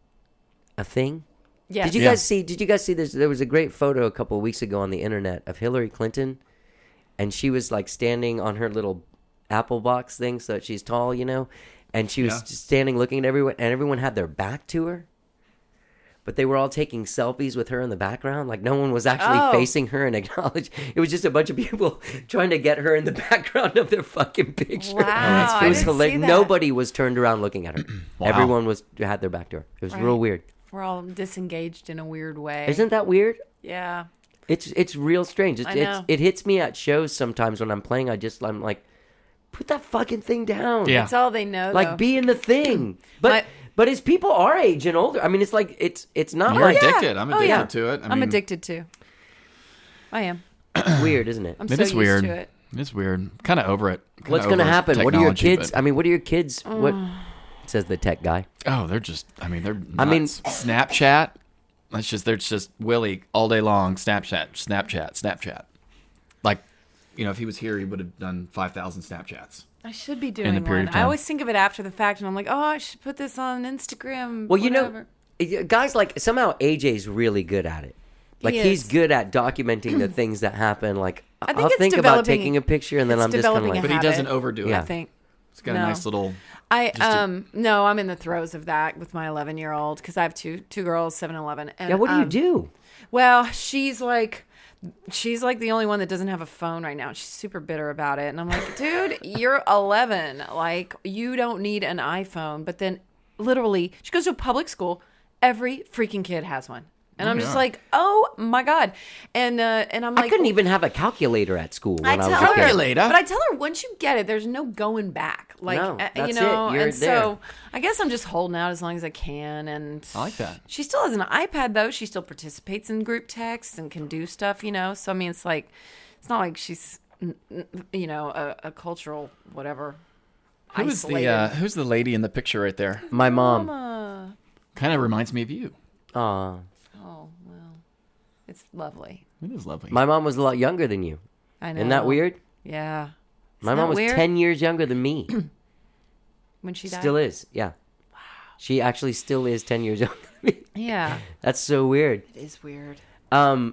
a thing. Yes. Did you guys see this? There was a great photo a couple of weeks ago on the internet of Hillary Clinton, and she was like standing on her little Apple box thing so that she's tall, and she was Yeah. just standing looking at everyone, and everyone had their back to her. But they were all taking selfies with her in the background. Like no one was actually Oh. facing her and acknowledge. It was just a bunch of people trying to get her in the background of their fucking picture. Wow, I It was didn't see hilarious. that. Nobody was turned around looking at her. Wow. Everyone had their back to her. It was real Right. weird. We're all disengaged in a weird way. Isn't that weird? Yeah. It's real strange. I know. It hits me at shows sometimes when I'm playing. I'm like, put that fucking thing down. Yeah. That's all they know. Like though. be in the thing. But but it's people our age and older. I mean, it's like it's not You're like addicted. I'm Oh, addicted yeah. to it. I'm addicted too. I am. weird, isn't it? I'm It so is used weird. to it. It's weird. Kind of over it. Kinda What's going to over happen? What are your technology, kids? but- I mean, what are your kids? What says the tech guy? Oh, they're just. I mean, they're. Nuts. I mean- Snapchat. They're just Willie all day long. Snapchat. Like, if he was here, he would have done 5,000 Snapchats. I should be doing In the period one. of I time. always think of it after the fact, and I'm like, oh, I should put this on Instagram. Well, whatever. guys like somehow AJ's really good at it. Like He he's is. good at documenting the things that happen. Like I think I'll it's think about developing- taking a picture and then it's I'm just kind of developing like, a But he habit. doesn't overdo Yeah. I it. think. He's got No. a nice little. No, I'm in the throes of that with my 11-year-old because I have two girls, 7 and 11. And, yeah, what do you do? Well, she's like the only one that doesn't have a phone right now. She's super bitter about it. And I'm like, dude, you're 11. Like, you don't need an iPhone. But then literally, she goes to a public school. Every freaking kid has one. And I'm just yeah. like, oh my God. And I'm like, I couldn't even have a calculator at school when I, was a tell kid. her, Calculator? but I tell her once you get it, there's no going back. Like, No, that's you it. know, You're and there. so I guess I'm just holding out as long as I can. And I like that. She still has an iPad though. She still participates in group texts and can do stuff, So I mean, it's not like she's, a cultural whatever. Who's isolated. who's the lady in the picture right there? My mom. Kind of reminds me of you. Aw. Oh well, it's lovely. It is lovely. My mom was a lot younger than you. I know. Isn't that weird? Yeah. My Isn't mom that was weird? 10 years younger than me. When she died. Still is, yeah. Wow. She actually still is 10 years younger than me. Yeah, That's so weird. it is weird. Um,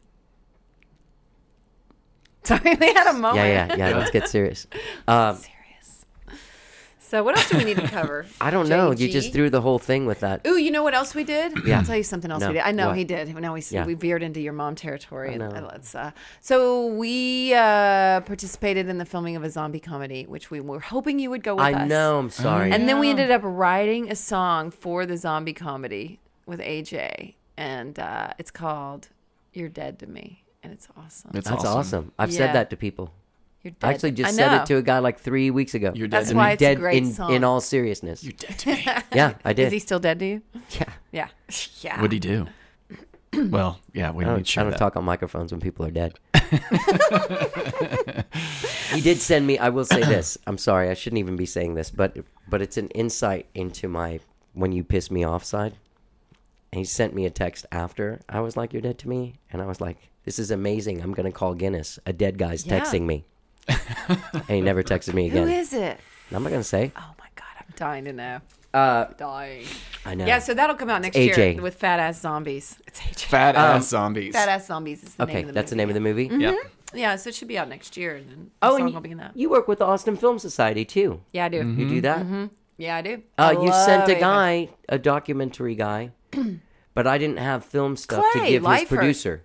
Sorry, we had a moment. yeah, let's get serious. Serious. So what else do we need to cover? I don't know. You JG? just threw the whole thing with that. Ooh, you know what else we did? Yeah. I'll tell you something else No. we did. I know What? he did. Now Yeah. we veered into your mom territory. I know. And let's. So we participated in the filming of a zombie comedy, which we were hoping you would go with us. I know, I'm sorry. And then we ended up writing a song for the zombie comedy with AJ, and it's called "You're Dead to Me," and it's awesome. It's That's awesome. I've Yeah. said that to people. You're dead. I actually just I said know. it to a guy like 3 weeks ago. You're dead That's to why me. it's a dead great in, song. in all seriousness. You're dead to me. Yeah, I did. Is he still dead to you? Yeah. Yeah. Yeah. What'd he do? Well, yeah, we I don't need don't, to share I don't that. talk on microphones when people are dead. He did send me. I will say this. I'm sorry. I shouldn't even be saying this, but it's an insight into my when you piss me off side. And he sent me a text after I was like, "You're dead to me," and I was like, "This is amazing. I'm gonna call Guinness. A dead guy's texting me." And he never texted me again. Who is it? I'm not gonna say. Oh my God, I'm dying to know. Dying. I know. Yeah, so that'll come out next AJ. year with Fat Ass Zombies. It's AJ. Fat ass zombies. Fat Ass Zombies is the name Okay, of the that's the movie. name of the movie. Mm-hmm. Yep. Yeah, so it should be out next year, and then Oh, the song and will be in that. you work with the Austin Film Society too. Yeah, I do. You do that? Yeah, I do. You sent a Love guy, a documentary guy, but I didn't have film stuff to Clay give his Lyford. producer.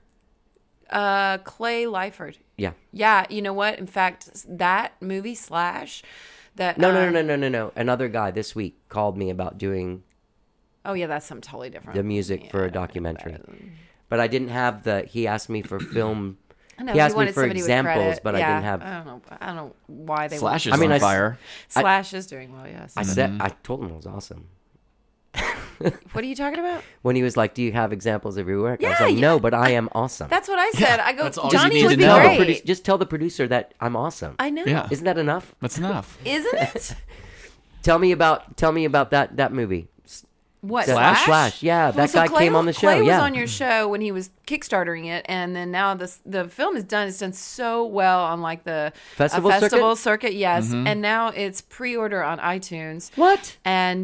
Clay Lyford. Yeah. Yeah, you know what? In fact, that movie Slash, that No. Another guy this week called me about doing Oh yeah, that's something totally different. the music for a documentary. But I didn't have the. He asked me for film. I know, he asked me wanted for somebody with examples, credit. but I Yeah, didn't have. I don't know why they. Slash is wanted- I mean, on I s- fire. Slash is doing well. Yes. I said I told him it was awesome. What are you talking about? When he was like, "Do you have examples of your work?" I was Yeah, like, yeah. "No, but I am awesome." That's what I said. I go, that's all you Johnny need would to be know. great. Just tell the producer that I'm awesome. I know. Yeah. Isn't that enough? That's enough. Isn't it? Tell me about that movie. What Slash? Slash? Yeah, that So guy Clay- came on the show. Clay was yeah. on your show when he was kickstartering it, and then now the film is done. It's done so well on like the Festival circuit. Yes, and now it's pre-order on iTunes. What? And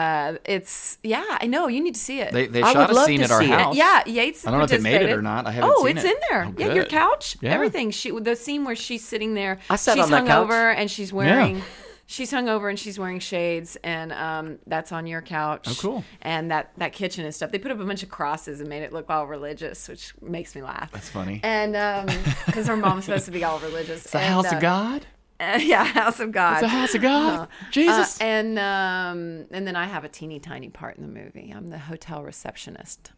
it's I know you need to see it. They I shot would a love scene to at our see it. house. Yeah, Yates. I don't know if it made it participated. or not. I haven't Oh, seen it's it. in there. Oh, Yeah, your good. couch, Yeah. everything. The scene where she's sitting there. I sat she's on that hung couch. over and she's wearing. She's hung over and she's wearing shades, and that's on your couch. Oh, cool. And that kitchen and stuff. They put up a bunch of crosses and made it look all religious, which makes me laugh. That's funny. And because her mom's supposed to be all religious. It's the house of God. Yeah, house of God. It's the house of God. Jesus. And then I have a teeny tiny part in the movie. I'm the hotel receptionist.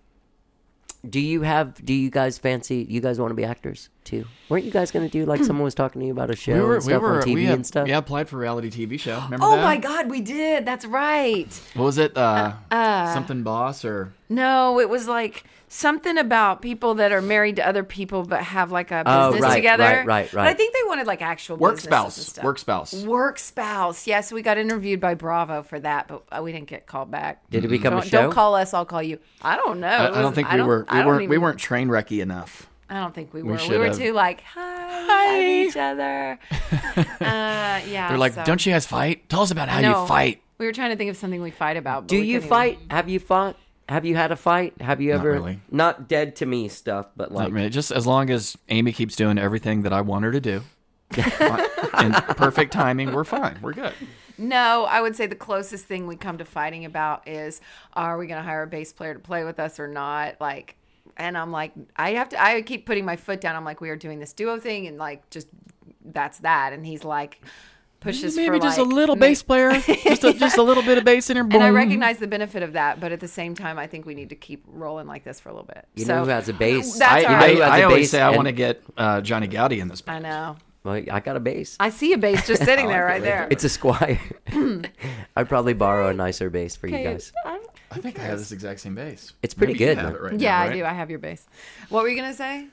Do you guys fancy? You guys want to be actors too? Weren't you guys going to do like someone was talking to you about a show and stuff on TV and stuff? Yeah, applied for a reality TV show. Remember Oh that? my God, we did. That's right. What was it? Something boss or No, it was like something about people that are married to other people but have like a Oh, business right, together. right. But I think they wanted like actual work businesses and spouse. stuff. Work spouse. Work spouse. Yeah, so we got interviewed by Bravo for that, but we didn't get called back. Did it become a Don't, show? don't call us. I'll call you. I don't know. I don't think we were. We weren't train wrecky enough. I don't think we were. We should were have. too like hi each other. Yeah. They're like, so- don't you guys fight? Tell us about how No. you fight. We were trying to think of something we fight about. But Do we you couldn't fight? Have you fought? Have you had a fight? Have you Not ever? really. Not dead to me stuff, but like Not really. Just as long as Amy keeps doing everything that I want her to do, in perfect timing, we're fine. We're good. No, I would say the closest thing we come to fighting about is, are we going to hire a bass player to play with us or not? Like, and I'm like, I keep putting my foot down. I'm like, we are doing this duo thing, and like, just that's that. And he's like, pushes Maybe for just like, a little bass player, just a little bit of bass in her. And I Boom. recognize the benefit of that, but at the same time, I think we need to keep rolling like this for a little bit. you know who has a bass. That's all I, right. who has I a always bass say I and- want to get Johnny Gowdy in this. I know. Well, I got a bass. I see a bass just sitting there right there. It's a Squire. I'd probably borrow a nicer bass for you Okay, guys. I think I have this exact same bass. It's pretty Maybe you good, have though. it right Yeah, now, I right? do. I have your bass. What were you gonna say?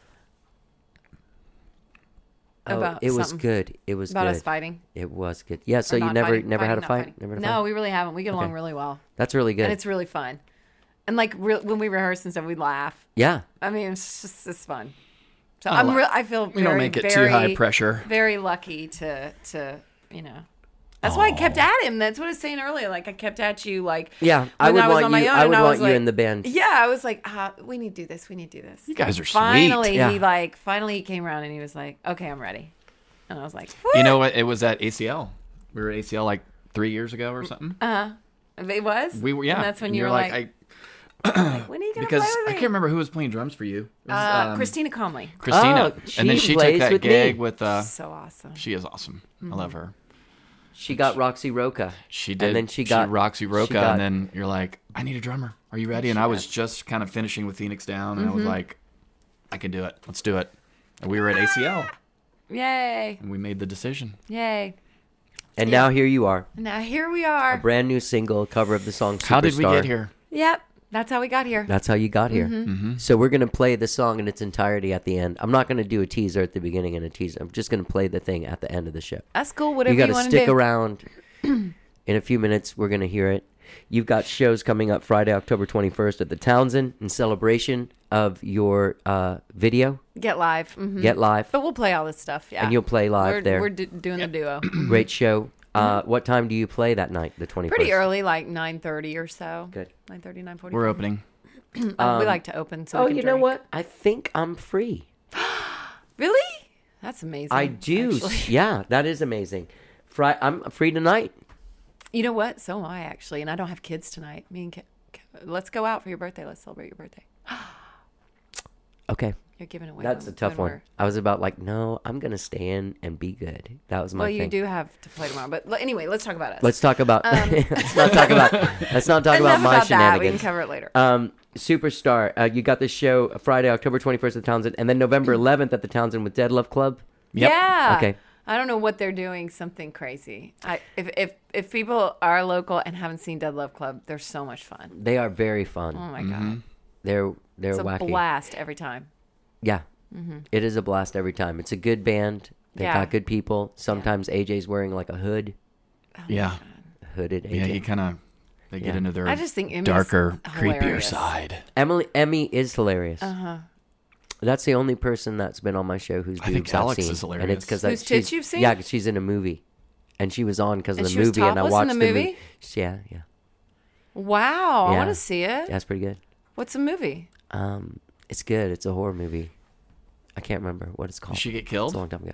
Oh, About it was something. good. It was About good. us fighting? It was good. Yeah. So Or you not never fighting? had a Fighting, not fight? fighting. Never had a No, fight? we really haven't. We get along Okay. really well, That's really good. and it's really fun. And like when we rehearse and stuff, we laugh. yeah. I mean, it's fun. So Oh, I feel we don't very, make it too very, high pressure. Very lucky to you know. That's why I kept at him. That's what I was saying earlier. Like I kept at you. Like Yeah. I when would was want on my you. own, I and would was want you like- in the band. Yeah, I was like, we need to do this. We need to do this. You guys are sweet. Finally, Yeah. finally he came around and he was like, okay, I'm ready. And I was like, You know what? It was at ACL. We were at ACL like 3 years ago or something. it was. We were, yeah. And that's when And you were you're like, when are you gonna because play with I me? can't remember who was playing drums for you. It was, Christina Conley. Christina. Oh, and then she she took plays that with me. gig with. So awesome. She is awesome. I love her. She got Roxy Roca. She did. And then she got Roxy Roca, she got- and then you're like, I need a drummer. Are you ready? And I was just kind of finishing with Phoenix Down, and I was like, I can do it. Let's do it. And we were at ACL, Yay. and we made the decision. Yay. And now here you are. Now here we are. A brand new single, cover of the song Superstar. How did we get here? Yep. That's how we got here. That's how you got here. So we're going to play the song in its entirety at the end. I'm not going to do a teaser at the beginning and a teaser. I'm just going to play the thing at the end of the show. That's cool. Whatever You you, got to want to stick do. around. In a few minutes, we're going to hear it. You've got shows coming up Friday, October 21st at the Townsend in celebration of your video. Get live. Mhm. Get live. But we'll play all this stuff. Yeah. And you'll play live we're, there. We're doing the duo. Great show. What time do you play that night, the 21st? Pretty early, like 9:30 or so. Good. 9:30, 9:45. We're opening. We like to open so we can you know drink. what? I think I'm free. Really? That's amazing. I do. actually. Yeah, that is amazing. I'm free tonight. You know what? So am I, actually. And I don't have kids tonight. Me and let's go out for your birthday. Let's celebrate your birthday. Okay. You're giving away. That's a tough when one. we're- I was about like, no, I'm going to stay in and be good. That was my Well, thing. you do have to play tomorrow. But anyway, let's talk about us. Let's talk about let's not talk about Enough my about that. We can shenanigans. cover it later. Superstar, you got this show Friday, October 21st at the Townsend, and then November 11th at the Townsend with Dead Love Club. Yep. Yeah. Okay. I don't know what they're doing. Something crazy. If people are local and haven't seen Dead Love Club, they're so much fun. They are very fun. Oh my god, They're it's a wacky. blast every time. Yeah. It is a blast every time. It's a good band. They Yeah. got good people. Sometimes AJ's wearing like a hood, Yeah. hooded AJ. Yeah, you kind of, they get Yeah. into their I just think Emmy's darker, creepier hilarious. side. Emmy is hilarious. That's the only person that's been on my show whose I think boobs I've Alex seen. is hilarious. And it's because Whose tits you've seen? Yeah, because she's in a movie, and she was on because of And the she was movie, and I topless in watched the the movie? Yeah, yeah, Wow, I Yeah. want to see it. that's pretty good. What's the movie? It's good. It's a horror movie. I can't remember what it's called. Did she get It's killed? a long time ago.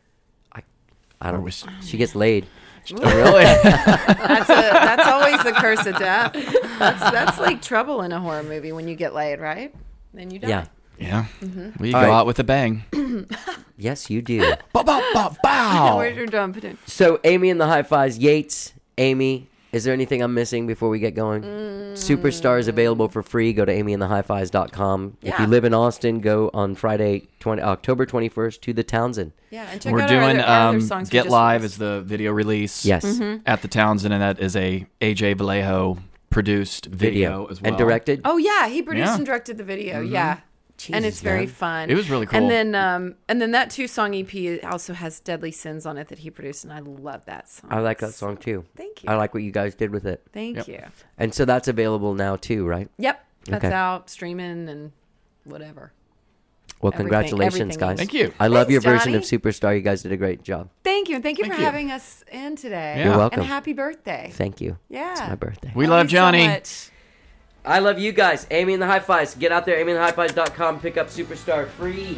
I don't. Or was- She gets laid. Really? That's always the curse of death. That's like trouble in a horror movie when you get laid, right? Then you die. Yeah. Yeah. Mm-hmm. We All go right. out with a bang. Yes, you do. Bow. Where's your drum? Put in. So, Amy and the High Fives, Yates, Amy, is there anything I'm missing before we get going? Superstar is available for free. Go to amyandthehighfives.com. If Yeah. you live in Austin, go on Friday, October 21st to the Townsend. Yeah, and check We're out doing our other songs. we Get just Live released. is the video release. Yes. Mm-hmm. At the Townsend, and that is a AJ Vallejo produced video as well. And directed. Oh yeah, he produced Yeah. and directed the video. Yeah. And it's Jesus, very man. fun. It was really cool. And then that 2-song EP also has Deadly Sins on it that he produced, and I love that song. I like that song too. Thank you. I like what you guys did with it. Thank Yep. you. And so that's available now too, right? Yep. That's Okay. out streaming and whatever. Well, Everything- congratulations, everything guys. is- Thank you. I love Thanks, your version of Johnny. Superstar. You guys did a great job. Thank you. And thank you Thank for you. having us in today. You're welcome. And happy birthday. Thank you. Yeah. It's my birthday. We Love love you so Johnny. much. I love you guys. Amy and the High Fives. Get out there, amyandthehighfives.com. Pick up Superstar free.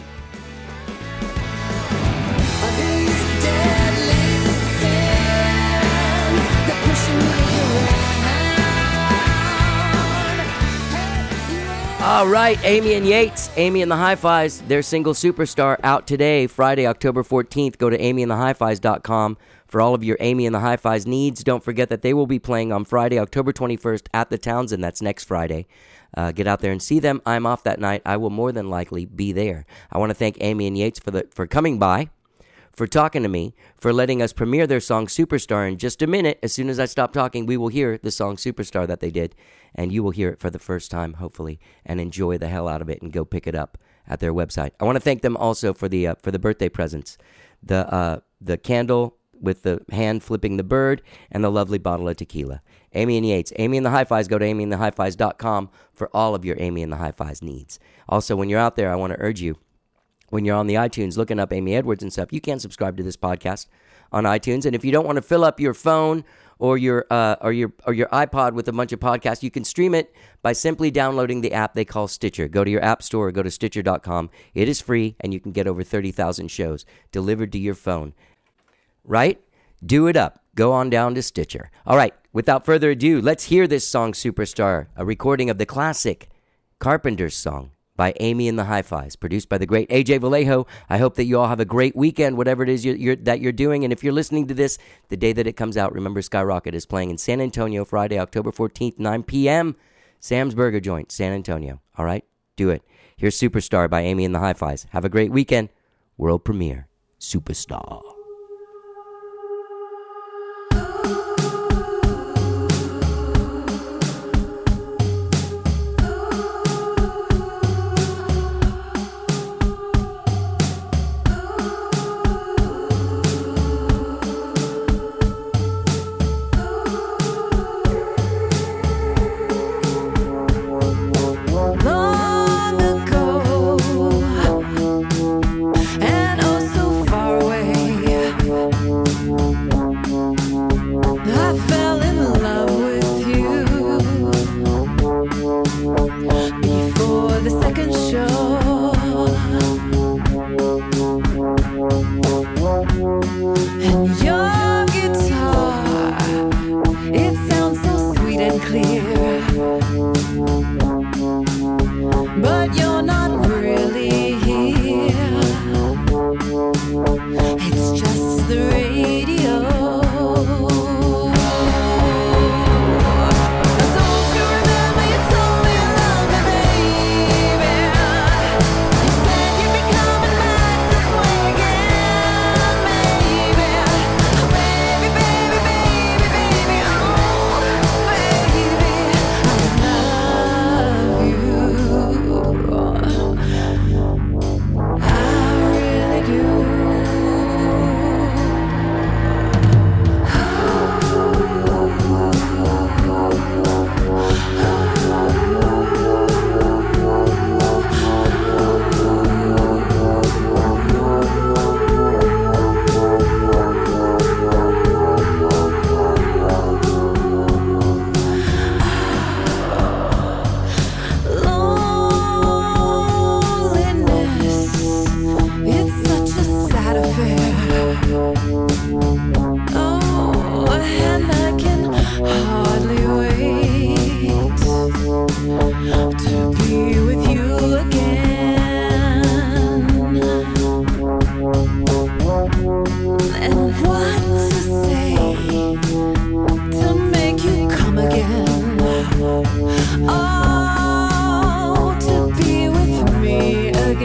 These deadly sins, they're pushing me around. All right, Amy and Yates, Amy and the High Fives, their single Superstar out today, Friday, October 14th. Go to amyandthehighfives.com for all of your Amy and the High Fives needs. Don't forget that they will be playing on Friday, October 21st at the Townsend. That's next Friday. Get out there and see them. I'm off that night. I will more than likely be there. I want to thank Amy and Yates for coming by, for talking to me, for letting us premiere their song Superstar. In just a minute, as soon as I stop talking, we will hear the song Superstar that they did, and you will hear it for the first time, hopefully, and enjoy the hell out of it and go pick it up at their website. I want to thank them also for the birthday presents, the candle with the hand flipping the bird, and the lovely bottle of tequila. Amy and Yates, Amy and the High Fives. Go to amyandthehighfives.com for all of your Amy and the High Fives needs. Also, when you're out there, I want to urge you, when you're on the iTunes looking up Amy Edwards and stuff, you can subscribe to this podcast on iTunes. And if you don't want to fill up your phone or your iPod with a bunch of podcasts, you can stream it by simply downloading the app they call Stitcher. Go to your app store or go to Stitcher.com. It is free, and you can get over 30,000 shows delivered to your phone. Right? Do it up. Go on down to Stitcher. All right, without further ado, let's hear this song, Superstar, a recording of the classic Carpenters song by Amy and the High Fives, produced by the great AJ Vallejo. I hope that you all have a great weekend, whatever it is that you're doing. And if you're listening to this the day that it comes out, remember Skyrocket is playing in San Antonio Friday, October 14th, 9 p.m. Sam's Burger Joint, San Antonio. All right, do it. Here's Superstar by Amy and the High Fives. Have a great weekend. World premiere, Superstar.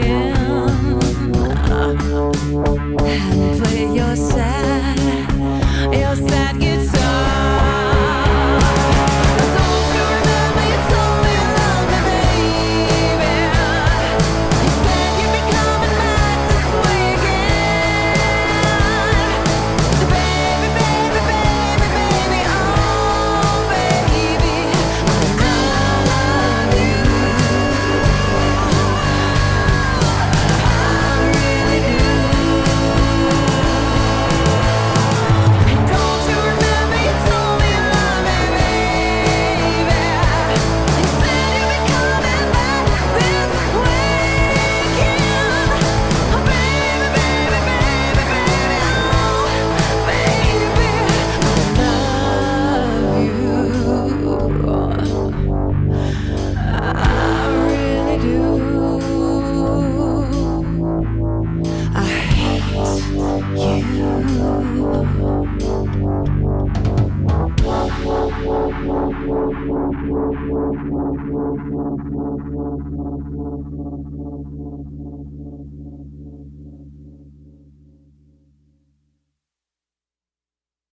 again. And play your sad guitar.